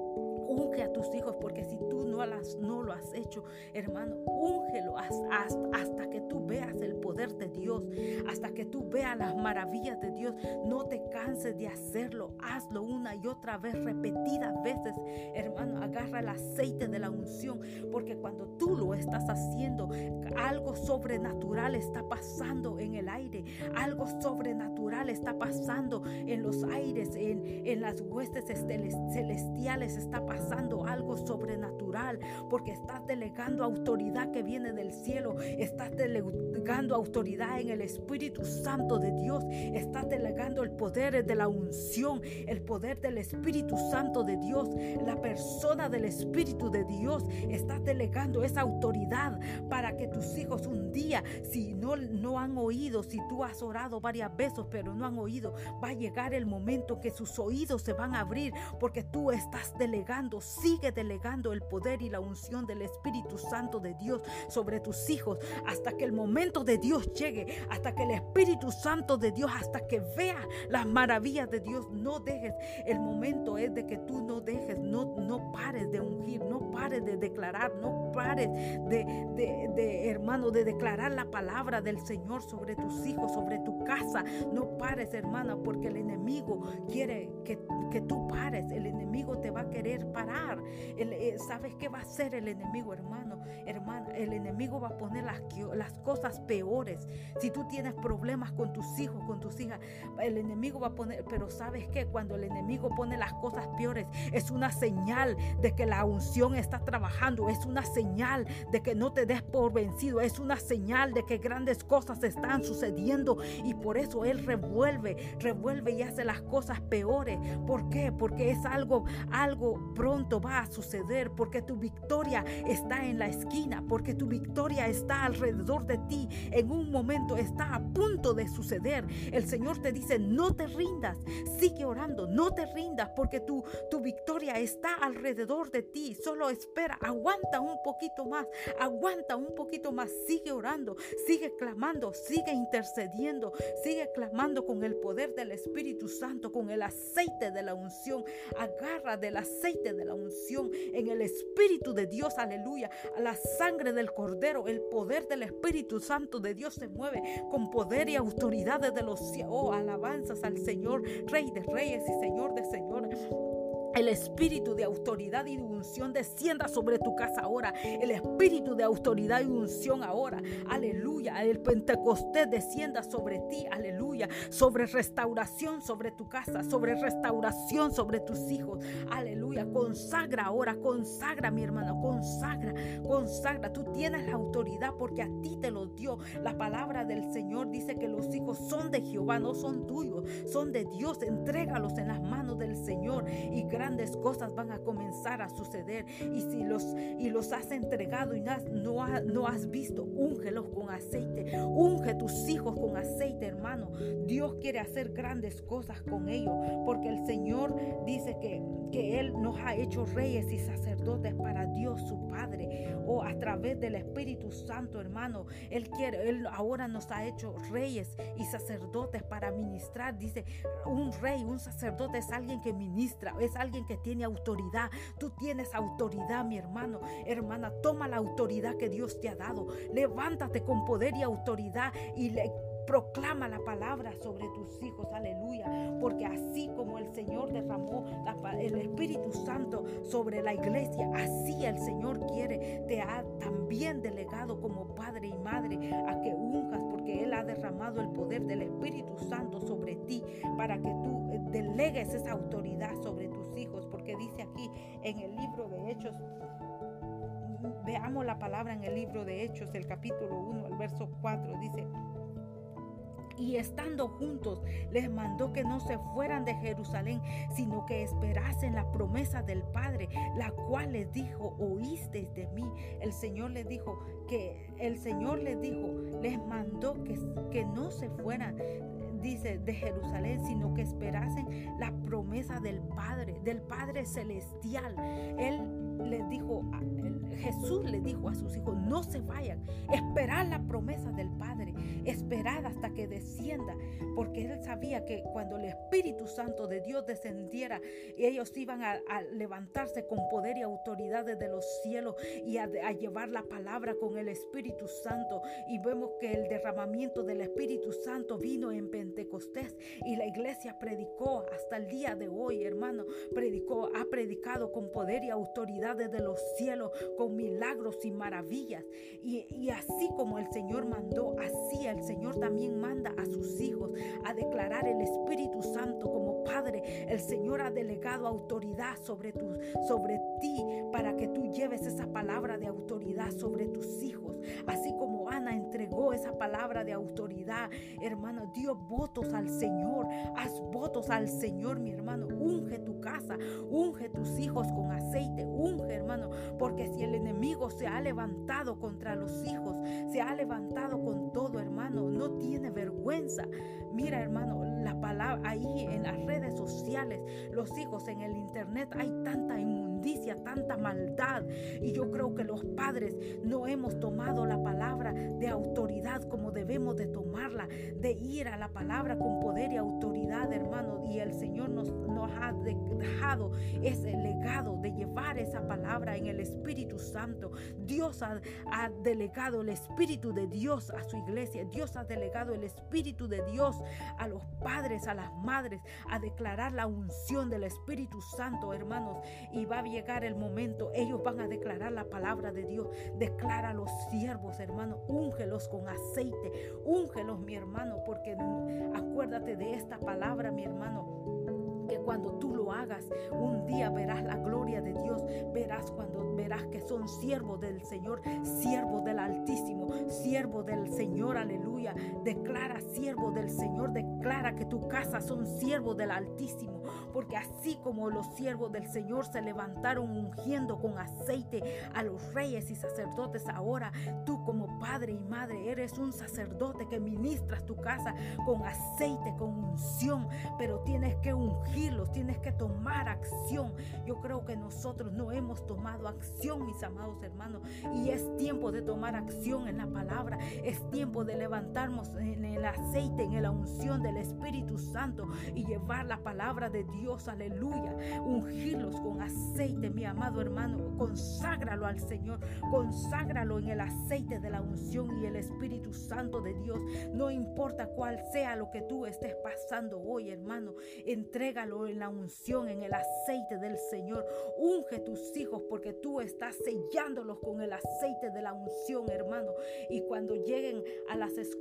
unge a tus hijos, porque si tú no, las, no lo has hecho, hermano, úngelo hasta, hasta que tú veas el poder de Dios, hasta que tú veas las maravillas de Dios. No te canses de hacerlo, hazlo una y otra vez, repetidas veces, hermano. Agarra el aceite de la unción, porque cuando tú lo estás haciendo, algo sobrenatural está pasando en el aire, algo sobrenatural está pasando en los aires, en, en las huestes celestiales está pasando algo sobrenatural, porque estás delegando autoridad que viene del cielo, estás delegando autoridad en el Espíritu Santo de Dios, estás delegando el poder de la unción, el poder del Espíritu Santo de Dios, la persona del Espíritu de Dios. Estás delegando esa autoridad para que tus hijos un día, si no, no han oído, si tú has orado varias veces pero no han oído, va a llegar el momento que sus oídos se van a abrir, porque tú estás delegando, sigue delegando el poder y la unción del Espíritu Santo de Dios sobre tus hijos, hasta que el momento de Dios llegue, hasta que el Espíritu Santo de Dios, hasta que vea las maravillas de Dios. No dejes, el momento es de que tú no dejes, no, no pares de ungir, no pares de declarar, no pares de, de, de, hermano, de declarar la palabra del Señor sobre tus hijos, sobre tu casa. No pares, hermana, porque el enemigo quiere que, que tú pares. El enemigo te va a querer parar. El, eh, ¿Sabes qué va a hacer el enemigo, hermano? Hermana, el enemigo va a poner las, las cosas peores. Si tú tienes problemas con tus hijos, con tus hijas, el enemigo va a poner, pero ¿sabes qué? Cuando el enemigo pone las cosas peores, es una señal de que la unción está trabajando, es una señal de que no te des por vencido, es una señal de que grandes cosas están sucediendo, y por eso él revuelve, revuelve y hace las cosas peores. ¿Por qué? Porque es algo, algo pronto va a suceder, porque tu victoria está en la esquina, porque tu victoria está alrededor de ti, en un momento está a punto de suceder. El Señor te dice, no te rindas, sigue orando, no te rindas, porque tu, tu victoria está alrededor de ti. Solo espera, aguanta un poquito más, aguanta un poquito más, sigue orando, sigue clamando, sigue intercediendo, sigue clamando con el poder del Espíritu Santo, con el aceite de la unción. Agarra del aceite de la unción en el Espíritu de Dios, aleluya, a la sangre del Cordero. El poder del Espíritu Santo de Dios se mueve con poder y autoridad desde los cielos. Oh, alabanzas al Señor, Rey de reyes y Señor de señores. El espíritu de autoridad y de unción descienda sobre tu casa ahora. El espíritu de autoridad y unción ahora. Aleluya. El Pentecostés descienda sobre ti. Aleluya. Sobre restauración sobre tu casa. Sobre restauración sobre tus hijos. Aleluya. Consagra ahora. Consagra, mi hermano. Consagra. Consagra. Tú tienes la autoridad porque a ti te lo dio. La palabra del Señor dice que los hijos son de Jehová, no son tuyos, son de Dios. Entrégalos en las manos del Señor y grandes cosas van a comenzar a suceder. Y si los, y los has entregado y no has, no, ha, no has visto, úngelos con aceite, unge tus hijos con aceite, hermano. Dios quiere hacer grandes cosas con ellos, porque el Señor dice que, que Él nos ha hecho reyes y sacerdotes para Dios su Padre, o a través del Espíritu Santo, hermano. Él quiere, Él ahora nos ha hecho reyes y sacerdotes para ministrar. Dice, un rey, un sacerdote es alguien que ministra, es alguien que tiene autoridad. Tú tienes autoridad, mi hermano, hermana. Toma la autoridad que Dios te ha dado. Levántate con poder y autoridad y le proclama la palabra sobre tus hijos, aleluya, porque así como el Señor derramó la, el Espíritu Santo sobre la iglesia, así el Señor quiere, te ha también delegado como padre y madre a que unjas, porque Él ha derramado el poder del Espíritu Santo sobre ti para que tú delegues esa autoridad sobre tus hijos, porque dice aquí en el libro de Hechos, veamos la palabra en el libro de Hechos, el capítulo uno, el verso cuatro, dice: y estando juntos, les mandó que no se fueran de Jerusalén, sino que esperasen la promesa del Padre, la cual les dijo: oísteis de mí. El Señor les dijo que el Señor les dijo, les mandó que, que no se fueran, dice, de Jerusalén, sino que esperasen la promesa del Padre, del Padre celestial. Él les dijo, Jesús les dijo a sus hijos: no se vayan, esperad la promesa del Padre, esperad hasta que descienda, porque Él sabía que cuando el Espíritu Santo de Dios descendiera, ellos iban a, a levantarse con poder y autoridad desde los cielos y a, a llevar la palabra con el Espíritu Santo. Y vemos que el derramamiento del Espíritu Santo vino en Pentecostés y la iglesia predicó hasta el día de hoy, hermano, predicó, ha predicado con poder y autoridad desde los cielos, con milagros y maravillas. Y, y así como el Señor mandó, así el Señor también manda a sus hijos a declarar el Espíritu Santo como Padre. El Señor ha delegado autoridad sobre, tu, sobre ti para que tú lleves esa palabra de autoridad sobre tus hijos. Así como Ana entregó esa palabra de autoridad, hermano, dio votos al Señor. Haz votos al Señor, mi hermano. Unge tu casa, unge tus hijos con aceite, unge, hermano, porque si el enemigo se ha levantado contra los hijos, se ha levantado con todo, hermano, no tiene vergüenza. Mira, hermano, la palabra ahí en las redes sociales, los hijos en el internet, hay tanta inmundicia, tanta maldad, y yo creo que los padres no hemos tomado la palabra de autoridad como debemos de tomarla, de ir a la palabra con poder y autoridad, hermano, y el Señor nos, nos ha dejado ese legado de llevar esa palabra en el Espíritu Santo. Dios ha, ha delegado el Espíritu de Dios a su iglesia. Dios ha delegado el Espíritu de Dios a los padres, a las madres, a declarar la unción del Espíritu Santo, hermanos, y va a llegar el momento, ellos van a declarar la palabra de Dios. Declara a los siervos, hermano, úngelos con aceite, úngelos, mi hermano, porque acuérdate de esta palabra, mi hermano, que cuando tú lo hagas, un día verás la gloria de Dios, verás cuando verás que son siervos del Señor, siervos del Altísimo, siervos del Señor, aleluya. Declara siervos del Señor, declara que tu casa son siervos del Altísimo, porque así como los siervos del Señor se levantaron ungiendo con aceite a los reyes y sacerdotes, ahora tú como padre y madre eres un sacerdote que ministras tu casa con aceite, con unción, pero tienes que ungirlos, tienes que tomar acción. Yo creo que nosotros no hemos tomado acción, mis amados hermanos, y es tiempo de tomar acción en la palabra, es tiempo de levantarnos en el aceite, en la unción del Espíritu Santo y llevar la palabra de Dios, aleluya, ungirlos con aceite, mi amado hermano, conságralo al Señor, conságralo en el aceite de la unción y el Espíritu Santo de Dios. No importa cuál sea lo que tú estés pasando hoy, hermano, entrégalo en la unción, en el aceite del Señor. Unge tus hijos porque tú estás sellándolos con el aceite de la unción, hermano, y cuando lleguen a las escuelas,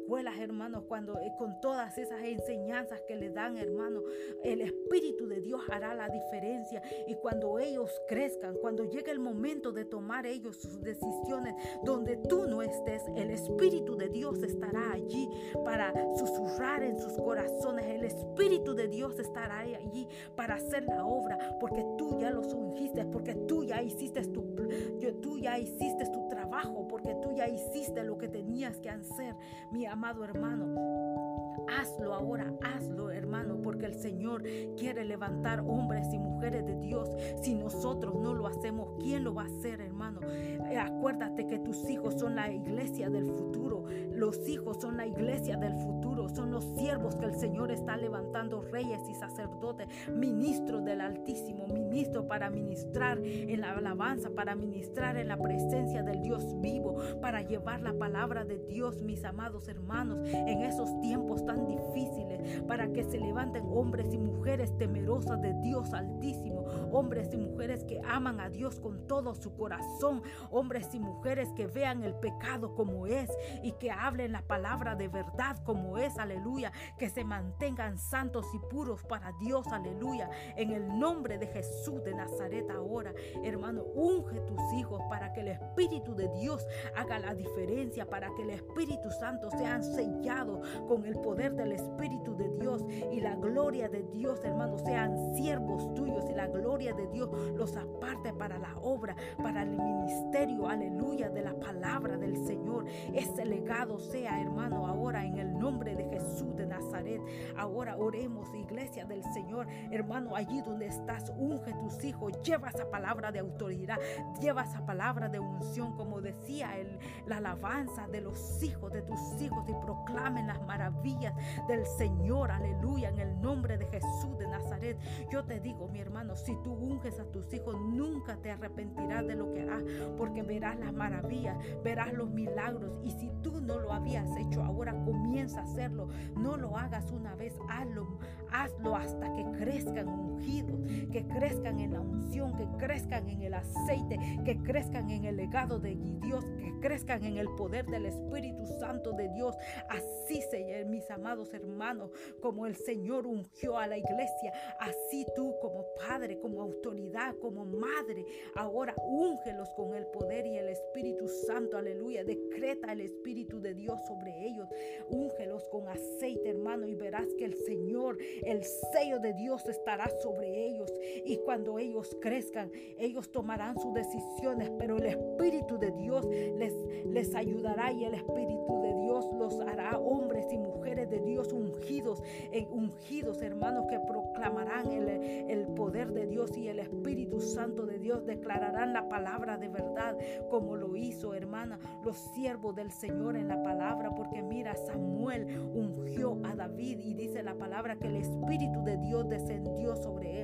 escuelas, hermanos, cuando eh, con todas esas enseñanzas que le dan, hermano, el Espíritu de Dios hará la diferencia. Y cuando ellos crezcan, cuando llegue el momento de tomar ellos sus decisiones, donde tú no estés, el Espíritu de Dios estará allí para susurrar en sus corazones. El Espíritu de Dios estará allí para hacer la obra, porque tú ya los ungiste, porque tú ya hiciste tu, tú ya hiciste tu trabajo, porque tú ya hiciste lo que tenías que hacer, mi amado hermano. Hazlo ahora, hazlo, hermano, porque el Señor quiere levantar hombres y mujeres de Dios. Si nosotros no lo hacemos, ¿quién lo va a hacer, hermano? Eh, acuérdate que tus hijos son la iglesia del futuro. Los hijos son la iglesia del futuro. Son los siervos que el Señor está levantando, reyes y sacerdotes, ministros del Altísimo, ministros para ministrar en la alabanza, para ministrar en la presencia del Dios vivo, para llevar la palabra de Dios, mis amados hermanos, en esos tiempos tan difíciles, para que se levanten hombres y mujeres temerosas de Dios Altísimo, hombres y mujeres que aman a Dios con todo su corazón, hombres y mujeres que vean el pecado como es y que hablen la palabra de verdad como es, aleluya, que se mantengan santos y puros para Dios, aleluya, en el nombre de Jesús de Nazaret. Ahora, hermano, unge tus hijos para que el Espíritu de Dios haga la diferencia, para que el Espíritu Santo sean sellados con el poder del Espíritu de Dios y la gloria de Dios, hermano, sean siervos tuyos y la gloria de Dios los aparte para la obra, para el ministerio, aleluya, de la palabra del Señor. Ese legado sea, hermano, ahora en el nombre de Jesús de Nazaret. Ahora oremos, iglesia del Señor, hermano, allí donde estás, unge tus hijos, lleva esa palabra de autoridad, lleva esa palabra de unción, como decía el, la alabanza de los hijos de tus hijos, y proclamen las maravillas del Señor, aleluya, en el nombre de Jesús de Nazaret. Yo te digo, mi hermano, si tú unges a tus hijos, nunca te arrepentirás de lo que harás, porque verás las maravillas, verás los milagros. Y si tú no lo habías hecho, ahora comienza a hacerlo. No lo hagas una vez, hazlo, hazlo hasta que crezcan ungidos, que crezcan en la unción, que crezcan en el aceite, que crezcan en el legado de Dios, que crezcan en el poder del Espíritu Santo de Dios. Así se, mis amados hermanos, como el Señor ungió a la iglesia, así tú como padre, como autoridad, como madre, ahora úngelos con el poder y el Espíritu Santo, aleluya. Decreta el Espíritu de Dios sobre ellos, úngelos con aceite, hermano, y verás que el Señor, el sello de Dios estará sobre ellos, y cuando ellos crezcan, ellos tomarán sus decisiones, pero el Espíritu de Dios les, les ayudará, y el Espíritu de Dios los hará hombres y mujeres de Dios ungidos, en ungidos, hermanos, que proclamarán el, el poder de Dios, y el Espíritu Santo de Dios declararán la palabra de verdad, como lo hizo, hermana, los siervos del Señor en la palabra. Porque mira, Samuel ungió a David, y dice la palabra que el Espíritu de Dios descendió sobre él.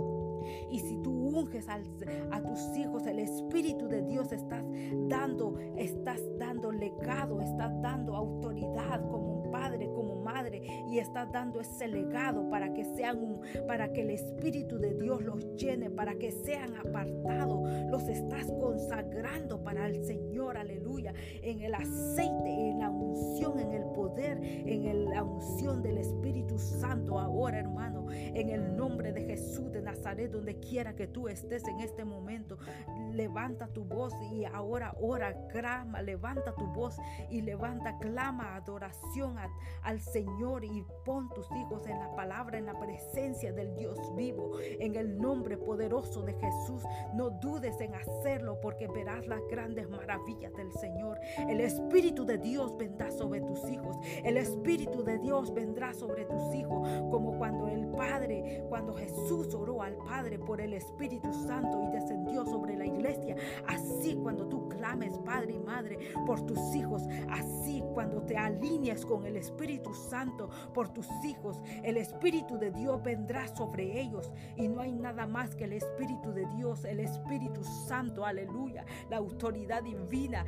Y si tú unges al, a tus hijos, el Espíritu de Dios estás dando, estás dando legado, estás dando autoridad como padre, como madre, y estás dando ese legado para que sean un, para que el Espíritu de Dios los llene, para que sean apartados, los estás consagrando para el Señor, aleluya, en el aceite, en la unción, en el poder, en el, la unción del Espíritu Santo. Ahora, hermano, en el nombre de Jesús de Nazaret, donde quiera que tú estés en este momento, levanta tu voz y ahora ora, clama, levanta tu voz y levanta, clama adoración a, al Señor, y pon tus hijos en la palabra, en la presencia del Dios vivo, en el nombre poderoso de Jesús. No dudes en hacerlo, porque verás las grandes maravillas del Señor. El Espíritu de Dios vendrá sobre tus hijos, el Espíritu de Dios vendrá sobre tus hijos, como cuando el Padre, cuando Jesús oró al Padre por el Espíritu Santo y descendió sobre la iglesia. Así cuando tú clames, padre y madre, por tus hijos, así cuando te alinees con el Espíritu Santo por tus hijos. El Espíritu de Dios vendrá sobre ellos y no hay nada más que el Espíritu de Dios, el Espíritu Santo, aleluya, la autoridad divina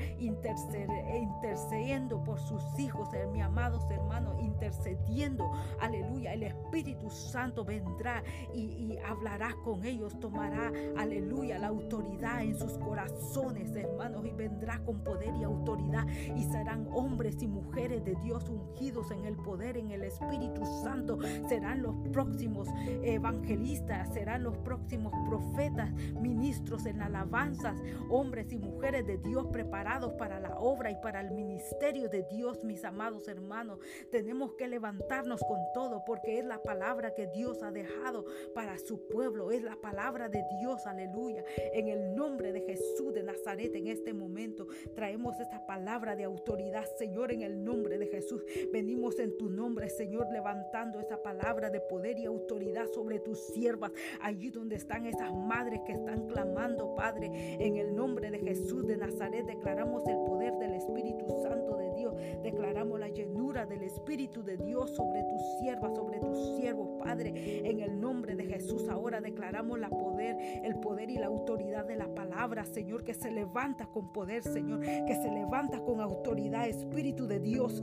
intercediendo por sus hijos, eh, mis amados hermanos, intercediendo, aleluya. El Espíritu Santo vendrá y, y hablará con ellos, tomará, aleluya, la autoridad en sus corazones, hermanos, y vendrá con poder y autoridad y serán hombres y mujeres de Dios ungidos en el poder, en el Espíritu Santo. Serán los próximos evangelistas, serán los próximos profetas, ministros en alabanzas, hombres y mujeres de Dios preparados para la obra y para el ministerio de Dios, mis amados hermanos. Tenemos que levantarnos con todo porque es la palabra que Dios ha dejado para su pueblo, es la palabra de Dios, aleluya. En el nombre de Jesús de Nazaret, en este momento traemos esta palabra de autoridad, Señor, en el nombre de Jesús. Venimos en tu nombre, Señor, levantando esa palabra de poder y autoridad sobre tus siervas, allí donde están esas madres que están clamando, Padre, en el nombre de Jesús de Nazaret. Declaramos el poder del Espíritu Santo de Dios, declaramos la llenura del Espíritu de Dios sobre tus siervas, sobre tus siervos, Padre, en el nombre de Jesús. Ahora declaramos la poder, el poder y la autoridad de la palabra, Señor, que se levanta con poder, Señor, que se levanta con autoridad, Espíritu de Dios.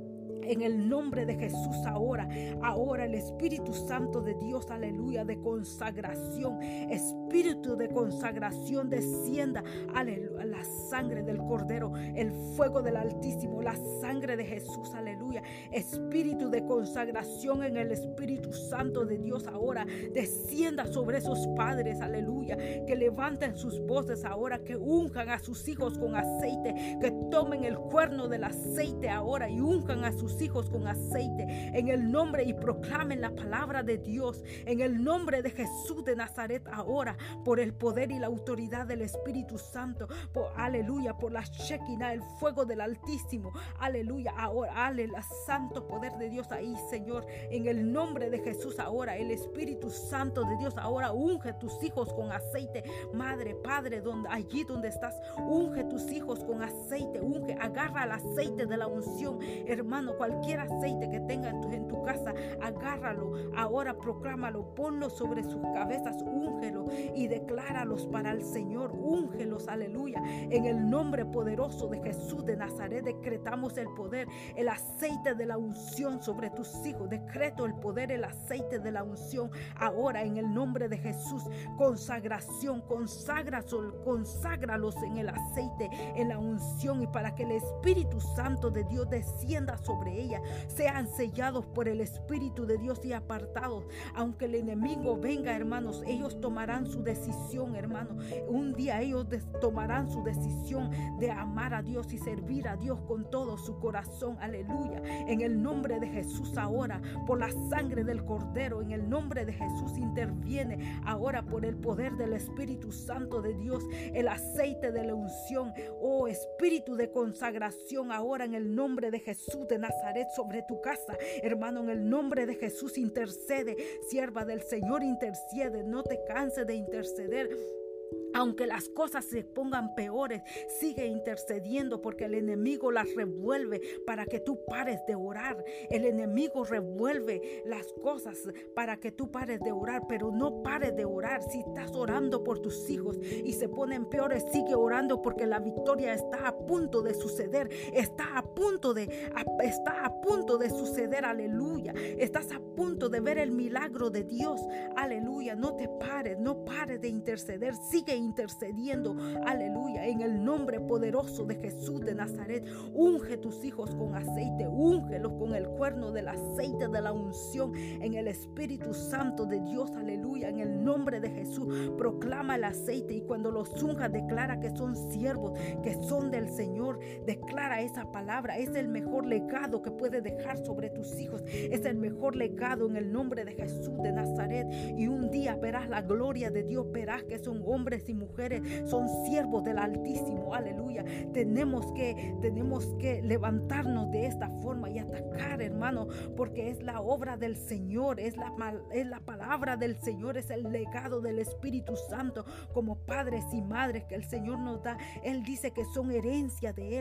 En el nombre de Jesús ahora, ahora el Espíritu Santo de Dios, aleluya, de consagración, Espíritu de consagración descienda, aleluya, la sangre del Cordero, el fuego del Altísimo, la sangre de Jesús, aleluya, Espíritu de consagración en el Espíritu Santo de Dios ahora, descienda sobre esos padres, aleluya, que levanten sus voces ahora, que unjan a sus hijos con aceite, que tomen el cuerno del aceite ahora y unjan a sus hijos con aceite en el nombre y proclamen la palabra de Dios en el nombre de Jesús de Nazaret ahora, por el poder y la autoridad del Espíritu Santo, por, aleluya, por la Shekinah, el fuego del Altísimo, aleluya, ahora, aleluya, santo poder de Dios ahí, Señor, en el nombre de Jesús ahora, el Espíritu Santo de Dios ahora unge tus hijos con aceite, madre, padre, donde, allí donde estás, unge tus hijos con aceite, unge, agarra el aceite de la unción, hermano, cualquier aceite que tenga en tu, en tu casa, agárralo, ahora proclámalo, ponlo sobre sus cabezas, úngelo y decláralos para el Señor, úngelos, aleluya, en el nombre poderoso de Jesús de Nazaret. Decretamos el poder, el aceite de la unción sobre tus hijos, decreto el poder, el aceite de la unción ahora en el nombre de Jesús, consagración, conságralos, conságralos en el aceite, en la unción, y para que el Espíritu Santo de Dios descienda sobre ella, sean sellados por el Espíritu de Dios y apartados. Aunque el enemigo venga, hermanos, ellos tomarán su decisión, hermano. Un día ellos tomarán su decisión de amar a Dios y servir a Dios con todo su corazón, aleluya, en el nombre de Jesús ahora, por la sangre del Cordero, en el nombre de Jesús interviene ahora por el poder del Espíritu Santo de Dios, el aceite de la unción, oh Espíritu de consagración ahora en el nombre de Jesús de Nazaret sobre tu casa, hermano, en el nombre de Jesús intercede, sierva del Señor, intercede, no te canses de interceder. Aunque las cosas se pongan peores, sigue intercediendo, porque el enemigo las revuelve para que tú pares de orar. El enemigo revuelve las cosas para que tú pares de orar, pero no pares de orar. Si estás orando por tus hijos y se ponen peores, sigue orando, porque la victoria está a punto de suceder. Está a punto de, está a punto de suceder, aleluya. Estás a punto de ver el milagro de Dios, aleluya. No te pares, no pares de interceder, sigue intercediendo, aleluya, en el nombre poderoso de Jesús de Nazaret. Unge tus hijos con aceite, úngelos con el cuerno del aceite de la unción en el Espíritu Santo de Dios, aleluya, en el nombre de Jesús. Proclama el aceite, y cuando los unjas, declara que son siervos, que son del Señor. Declara esa palabra. Es el mejor legado que puedes dejar sobre tus hijos, es el mejor legado en el nombre de Jesús de Nazaret. Y un día verás la gloria de Dios, verás que son hombres y mujeres, son siervos del Altísimo, aleluya. Tenemos que, tenemos que levantarnos de esta forma y atacar, hermano, porque es la obra del Señor, es la, es la palabra del Señor, es el legado del Espíritu Santo como padres y madres que el Señor nos da. Él dice que son herencia de Él.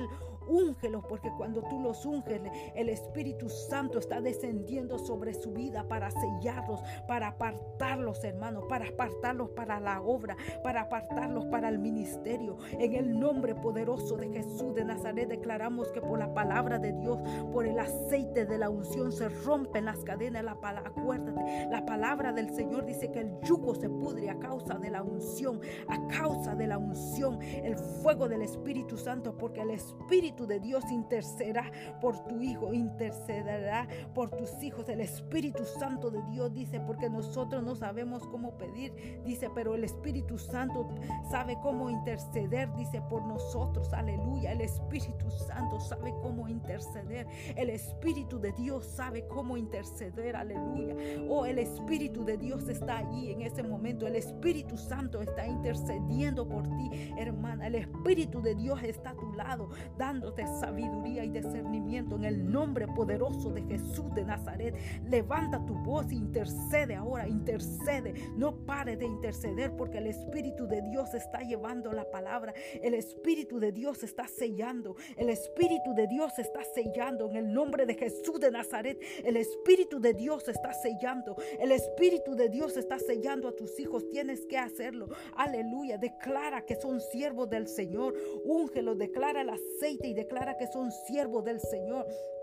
úngelos, porque cuando tú los unges, el Espíritu Santo está descendiendo sobre su vida para sellarlos, para apartarlos, hermanos, para apartarlos para la obra, para apartarlos para el ministerio. En el nombre poderoso de Jesús de Nazaret declaramos que por la palabra de Dios, por el aceite de la unción, se rompen las cadenas. La palabra, acuérdate, la palabra del Señor dice que el yugo se pudre a causa de la unción, a causa de la unción, el fuego del Espíritu Santo, porque el Espíritu de Dios intercederá por tu hijo, intercederá por tus hijos. El Espíritu Santo de Dios dice, porque nosotros no sabemos cómo pedir, dice, pero el Espíritu Santo sabe cómo interceder, dice, por nosotros. Aleluya. El Espíritu Santo sabe cómo interceder. El Espíritu de Dios sabe cómo interceder. Aleluya. Oh, el Espíritu de Dios está allí en ese momento. El Espíritu Santo está intercediendo por ti, hermana. El Espíritu de Dios está a tu lado, dándote sabiduría y discernimiento. En el nombre poderoso de Jesús de Nazaret, levanta tu voz e intercede ahora, intercede. No pare de interceder, porque el Espíritu de Dios está llevando la palabra. El Espíritu de Dios está sellando. El Espíritu de Dios está sellando. En el nombre de Jesús de Nazaret, el Espíritu de Dios está sellando. El Espíritu de Dios está sellando a tus hijos. Tienes que hacerlo. Aleluya. Declara que son siervos del Señor. Úngelo, declara el aceite y declara que son siervos del Señor.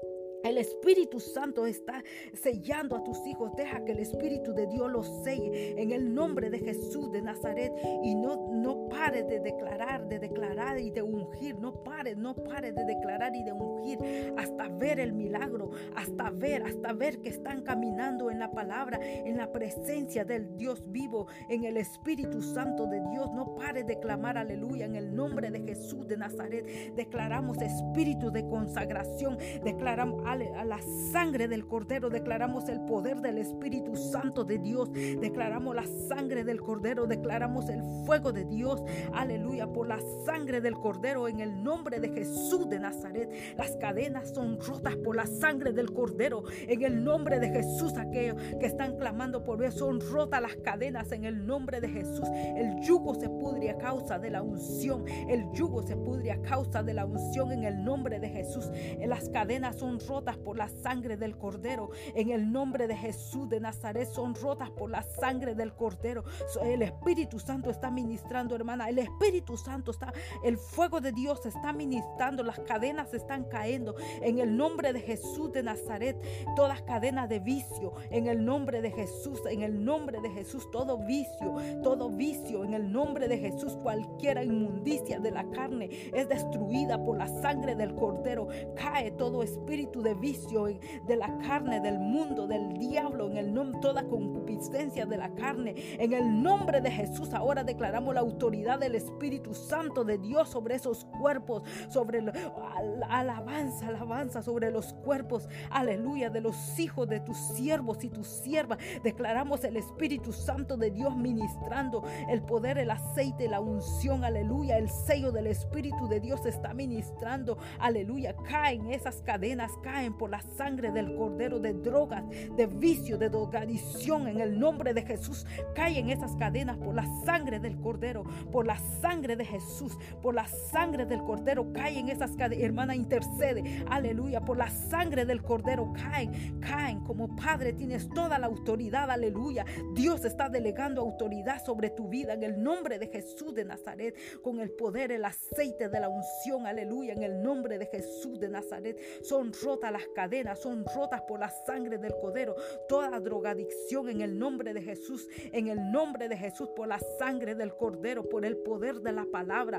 El Espíritu Santo está sellando a tus hijos. Deja que el Espíritu de Dios los selle en el nombre de Jesús de Nazaret. Y no, no pares de declarar, de declarar y de ungir. No pares, no pares de declarar y de ungir hasta ver el milagro, hasta ver, hasta ver que están caminando en la palabra, en la presencia del Dios vivo, en el Espíritu Santo de Dios. No pares de clamar aleluya en el nombre de Jesús de Nazaret. Declaramos espíritu de consagración, declaramos a la sangre del Cordero, declaramos el poder del Espíritu Santo de Dios, declaramos la sangre del Cordero, declaramos el fuego de Dios, aleluya, por la sangre del Cordero, en el nombre de Jesús de Nazaret. Las cadenas son rotas por la sangre del Cordero, en el nombre de Jesús. Aquellos que están clamando por eso, son rotas las cadenas en el nombre de Jesús. El yugo se pudre a causa de la unción, el yugo se pudre a causa de la unción en el nombre de Jesús. Las cadenas son rotas por la sangre del Cordero, en el nombre de Jesús de Nazaret. Son rotas por la sangre del Cordero. El Espíritu Santo está ministrando, hermana. El Espíritu Santo está, el fuego de Dios está ministrando. Las cadenas están cayendo en el nombre de Jesús de Nazaret. Todas cadenas de vicio, en el nombre de Jesús, en el nombre de Jesús. Todo vicio, todo vicio, en el nombre de Jesús. Cualquier inmundicia de la carne es destruida por la sangre del Cordero. Cae todo espíritu de vicio de la carne, del mundo, del diablo, en el nombre, toda concupiscencia de la carne, en el nombre de Jesús. Ahora declaramos la autoridad del Espíritu Santo de Dios sobre esos cuerpos, sobre la alabanza, alabanza sobre los cuerpos, aleluya, de los hijos de tus siervos y tus siervas. Declaramos el Espíritu Santo de Dios ministrando el poder, el aceite, la unción, aleluya, el sello del Espíritu de Dios está ministrando, aleluya. Caen esas cadenas, caen por la sangre del Cordero, de drogas, de vicio, de drogadicción, en el nombre de Jesús. Caen esas cadenas por la sangre del Cordero, por la sangre de Jesús, por la sangre del Cordero. Caen esas cadenas, hermana, intercede, aleluya, por la sangre del Cordero. Caen, caen. Como Padre tienes toda la autoridad, aleluya. Dios está delegando autoridad sobre tu vida en el nombre de Jesús de Nazaret, con el poder, el aceite de la unción, aleluya, en el nombre de Jesús de Nazaret. Son rotas las cadenas, son rotas por la sangre del Cordero. Toda drogadicción en el nombre de Jesús, en el nombre de Jesús, por la sangre del Cordero, por el poder de la palabra.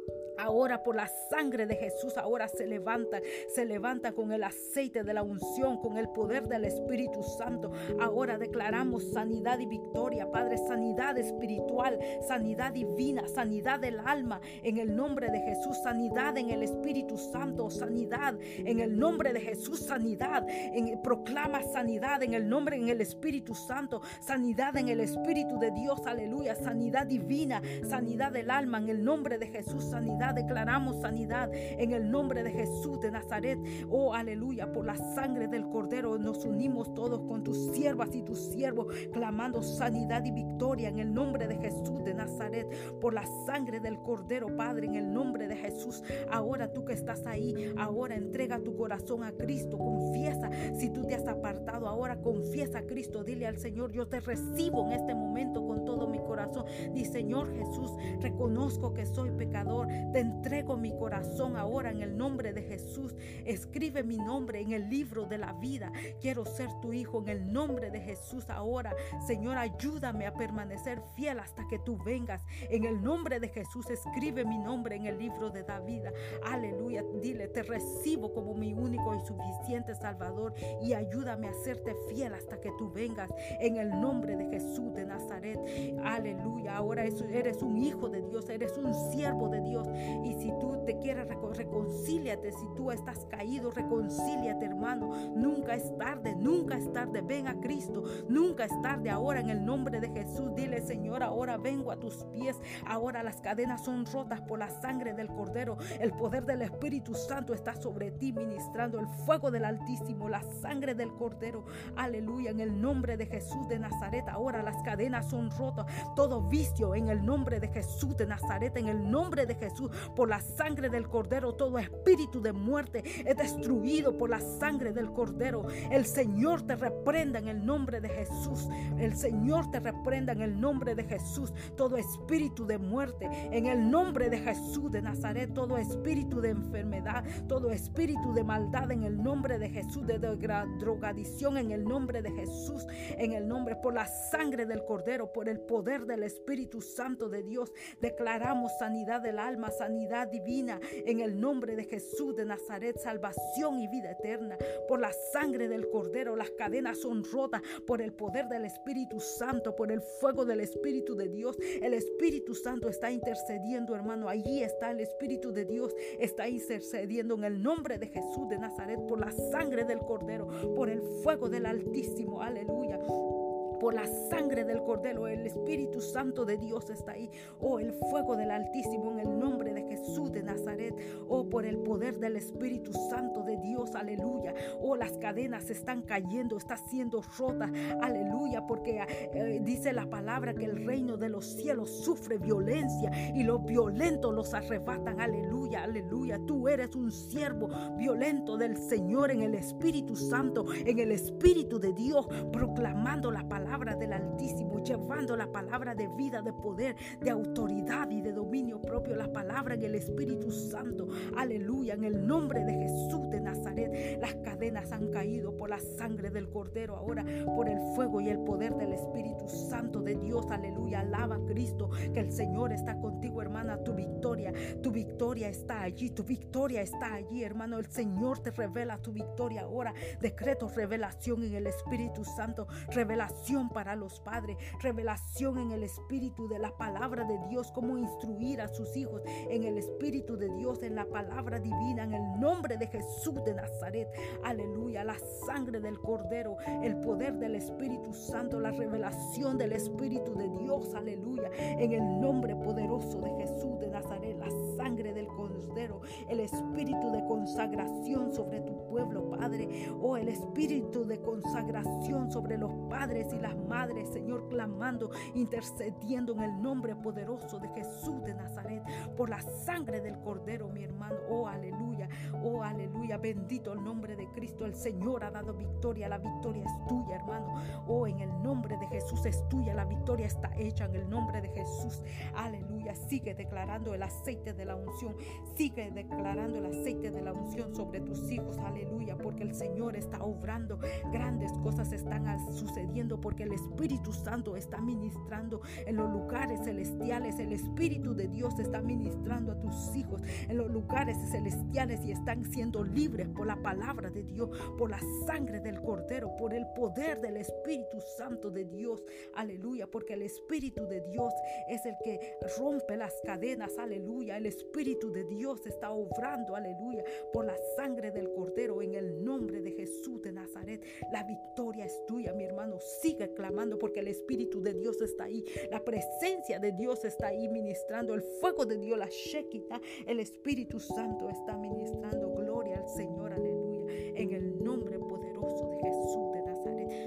Ahora por la sangre de Jesús, ahora se levanta, se levanta con el aceite de la unción, con el poder del Espíritu Santo. Ahora declaramos sanidad y victoria, Padre, sanidad espiritual, sanidad divina, sanidad del alma, en el nombre de Jesús, sanidad en el Espíritu Santo, sanidad en el nombre de Jesús, sanidad, en, proclama sanidad en el nombre, en el Espíritu Santo, sanidad en el Espíritu de Dios, aleluya, sanidad divina, sanidad del alma, en el nombre de Jesús, sanidad. Declaramos sanidad en el nombre de Jesús de Nazaret. Oh, aleluya, por la sangre del Cordero nos unimos todos, con tus siervas y tus siervos, clamando sanidad y victoria en el nombre de Jesús de Nazaret, por la sangre del Cordero, Padre, en el nombre de Jesús. Ahora tú que estás ahí, ahora entrega tu corazón a Cristo, confiesa si tú te has apartado, ahora confiesa a Cristo, dile al Señor: yo te recibo en este momento con todo mi corazón. Di: Señor Jesús, reconozco que soy pecador, te entrego mi corazón ahora en el nombre de Jesús. Escribe mi nombre en el libro de la vida. Quiero ser tu hijo en el nombre de Jesús ahora. Señor, ayúdame a permanecer fiel hasta que tú vengas. En el nombre de Jesús, escribe mi nombre en el libro de la vida. Aleluya. Dile: te recibo como mi único y suficiente Salvador, y ayúdame a serte fiel hasta que tú vengas. En el nombre de Jesús de Nazaret. Aleluya. Ahora eres un hijo de Dios, eres un siervo de Dios. Y si tú te quieres reconcíliate, si tú estás caído, reconcíliate, hermano. Nunca es tarde, nunca es tarde. Ven a Cristo, nunca es tarde. Ahora en el nombre de Jesús, dile: Señor, ahora vengo a tus pies. Ahora las cadenas son rotas por la sangre del Cordero. El poder del Espíritu Santo está sobre ti, ministrando el fuego del Altísimo, la sangre del Cordero. Aleluya. En el nombre de Jesús de Nazaret, ahora las cadenas son rotas. Todo vicio, en el nombre de Jesús de Nazaret, en el nombre de Jesús, por la sangre del Cordero, todo espíritu de muerte es destruido por la sangre del Cordero. El Señor te reprenda en el nombre de Jesús. El Señor te reprenda en el nombre de Jesús. Todo espíritu de muerte, en el nombre de Jesús de Nazaret, todo espíritu de enfermedad, todo espíritu de maldad, en el nombre de Jesús, de drogadicción, en el nombre de Jesús, en el nombre, por la sangre del Cordero, por el poder del Espíritu Santo de Dios, declaramos sanidad del alma, sanidad divina, en el nombre de Jesús de Nazaret, salvación y vida eterna, por la sangre del Cordero. Las cadenas son rotas por el poder del Espíritu Santo, por el fuego del Espíritu de Dios. El Espíritu Santo está intercediendo, hermano. Allí está el Espíritu de Dios, está intercediendo en el nombre de Jesús de Nazaret, por la sangre del Cordero, por el fuego del Altísimo. Aleluya. Por la sangre del Cordero, el Espíritu Santo de Dios está ahí. Oh, el fuego del Altísimo, en el nombre de Jesús de Nazaret. Oh, por el poder del Espíritu Santo de Dios. Aleluya. Oh, las cadenas están cayendo, está siendo rota. Aleluya, porque eh, dice la palabra que el reino de los cielos sufre violencia y los violentos los arrebatan. Aleluya, aleluya. Tú eres un siervo violento del Señor en el Espíritu Santo, en el Espíritu de Dios, proclamando la palabra del Altísimo, llevando la palabra de vida, de poder, de autoridad y de dominio propio, la palabra en el Espíritu Santo. Aleluya, en el nombre de Jesús de Nazaret. Las cadenas han caído por la sangre del Cordero, ahora por el fuego y el poder del Espíritu Santo de Dios. Aleluya, alaba a Cristo, que el Señor está contigo, hermana. Tu victoria, tu victoria está allí, tu victoria está allí, hermano. El Señor te revela tu victoria ahora. Decreto revelación en el Espíritu Santo, revelación para los padres, revelación en el Espíritu de la palabra de Dios, cómo instruir a sus hijos en el Espíritu de Dios, en la palabra divina, en el nombre de Jesús de Nazaret. Aleluya, la sangre del Cordero, el poder del Espíritu Santo, la revelación del Espíritu de Dios. Aleluya, en el nombre poderoso de Jesús de Nazaret, la sangre del Cordero, el espíritu de consagración sobre tu pueblo, Padre. Oh, el espíritu de consagración sobre los padres y las madres, Señor, clamando, intercediendo en el nombre poderoso de Jesús de Nazaret, por la sangre del Cordero, mi hermano. Oh, aleluya, oh, aleluya, bendito el nombre de Cristo. El Señor ha dado victoria, la victoria es tuya, hermano. Oh, en el nombre de Jesús es tuya, la victoria está hecha en el nombre de Jesús. Aleluya, sigue declarando el aceite de la unción, sigue declarando el aceite de la unción sobre tus hijos. Aleluya, porque el Señor está obrando, grandes cosas están sucediendo, porque el Espíritu Santo está ministrando en los lugares celestiales. El Espíritu de Dios está ministrando a tus hijos en los lugares celestiales y están siendo libres por la palabra de Dios, por la sangre del Cordero, por el poder del Espíritu Santo de Dios. Aleluya, porque el Espíritu de Dios es el que rompe las cadenas. Aleluya, el Espíritu de Dios está obrando. Aleluya, por la sangre del Cordero, en el nombre de Jesús de Nazaret. La victoria es tuya, mi hermano. Sigue clamando, porque el Espíritu de Dios está ahí, la presencia de Dios está ahí ministrando, el fuego de Dios, la Shekinah, el Espíritu Santo está ministrando. Gloria al Señor, aleluya, en el nombre poderoso de Jesús de Nazaret.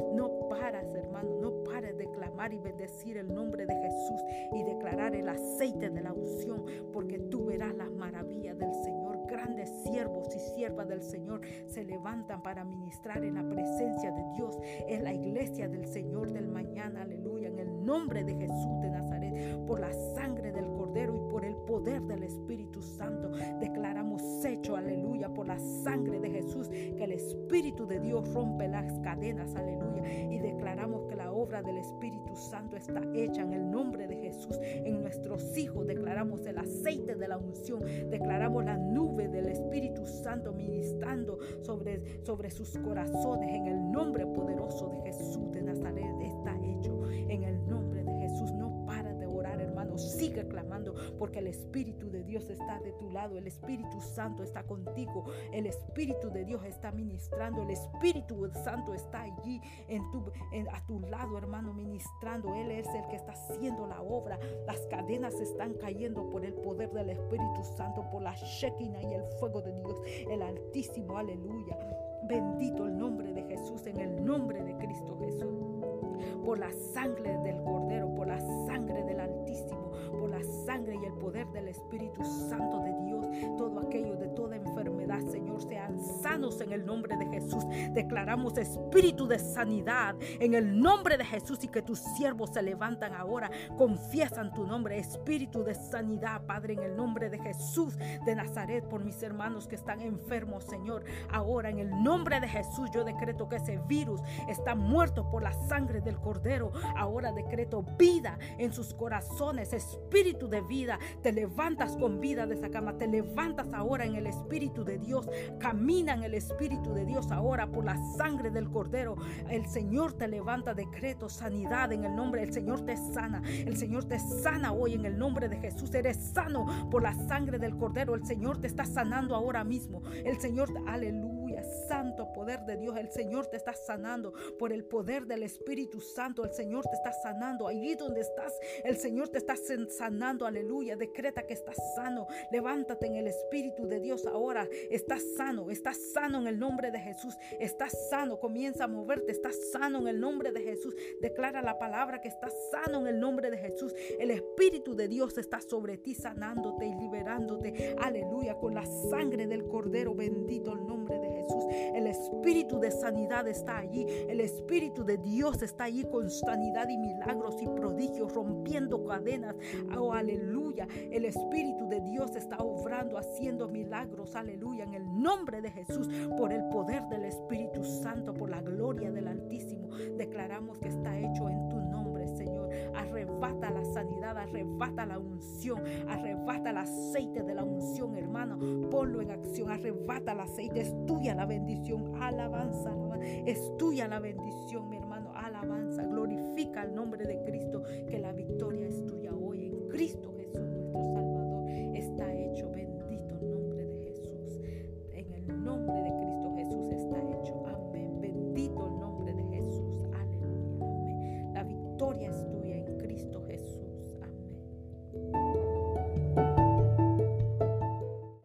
alabar y bendecir el nombre de Jesús y declarar el aceite de la unción, porque tú verás las maravillas del Señor. Grandes siervos y siervas del Señor se levantan para ministrar en la presencia de Dios. Es la iglesia del Señor del mañana, aleluya, en el nombre de Jesús de Nazaret, por la sangre del Cordero y por el poder del Espíritu Santo. Declaramos hecho, aleluya, por la sangre de Jesús, que el Espíritu de Dios rompe las cadenas, aleluya, y declaramos que la obra del Espíritu Santo está hecha en el nombre de Jesús. En nuestros hijos declaramos el aceite de la unción, declaramos la nube del Espíritu Santo ministrando sobre, sobre sus corazones. En el nombre poderoso de Jesús de Nazaret está hecho. En el nombre de Jesús, no para de orar, hermano, sigue clamando, porque el Espíritu de Dios está de tu lado, el Espíritu Santo está contigo, el Espíritu de Dios está ministrando, el Espíritu Santo está allí en tu, en, a tu lado, hermano, ministrando. Él es el que está haciendo la obra. Las cadenas están cayendo por el poder del Espíritu Santo, por la Shekinah y el fuego de Dios, el Altísimo, aleluya. Bendito el nombre de Jesús, en el nombre de Cristo Jesús. Por la sangre del Cordero, por la sangre del Altísimo, por la sangre y el poder del Espíritu Santo de Dios, todo aquello de toda enfermedad, Señor, sean sanos en el nombre de Jesús. Declaramos espíritu de sanidad en el nombre de Jesús, y que tus siervos se levantan ahora, confiesan tu nombre, espíritu de sanidad, Padre, en el nombre de Jesús de Nazaret, por mis hermanos que están enfermos, Señor. Ahora, en el nombre de Jesús, yo decreto que ese virus está muerto por la sangre del Cordero. Ahora decreto vida en sus corazones, espíritu de vida. Te levantas con vida de esa cama, te levantas ahora en el Espíritu de Dios, camina en el Espíritu de Dios ahora por la sangre del Cordero. El Señor te levanta, decreto sanidad en el nombre, el Señor te sana, el Señor te sana hoy en el nombre de Jesús. Eres sano por la sangre del Cordero, el Señor te está sanando ahora mismo, el Señor, aleluya, santo poder de Dios, el Señor te está sanando por el poder del Espíritu Santo. El Señor te está sanando allí donde estás, el Señor te está sanando, aleluya. Decreta que estás sano, levántate en el Espíritu de Dios ahora. Estás sano, estás sano en el nombre de Jesús, estás sano, comienza a moverte, estás sano en el nombre de Jesús. Declara la palabra que estás sano en el nombre de Jesús. El Espíritu de Dios está sobre ti, sanándote y liberándote, aleluya, con la sangre del Cordero. Bendito el nombre de Jesús. El Espíritu de sanidad está allí, el Espíritu de Dios está allí con sanidad y milagros y prodigios, rompiendo cadenas. Oh, aleluya, el Espíritu de Dios está obrando, haciendo milagros, aleluya, en el nombre de Jesús, por el poder del Espíritu Santo, por la gloria del Altísimo. Declaramos que está hecho en tu nombre, Señor. Arrebata la sanidad, arrebata la unción, arrebata el aceite de la unción, hermano. Ponlo en acción, arrebata el aceite. Es tuya la bendición, alabanza, alabanza. Es tuya la bendición, mi hermano, alabanza. Glorifica el nombre de Cristo, que la victoria es tuya hoy en Cristo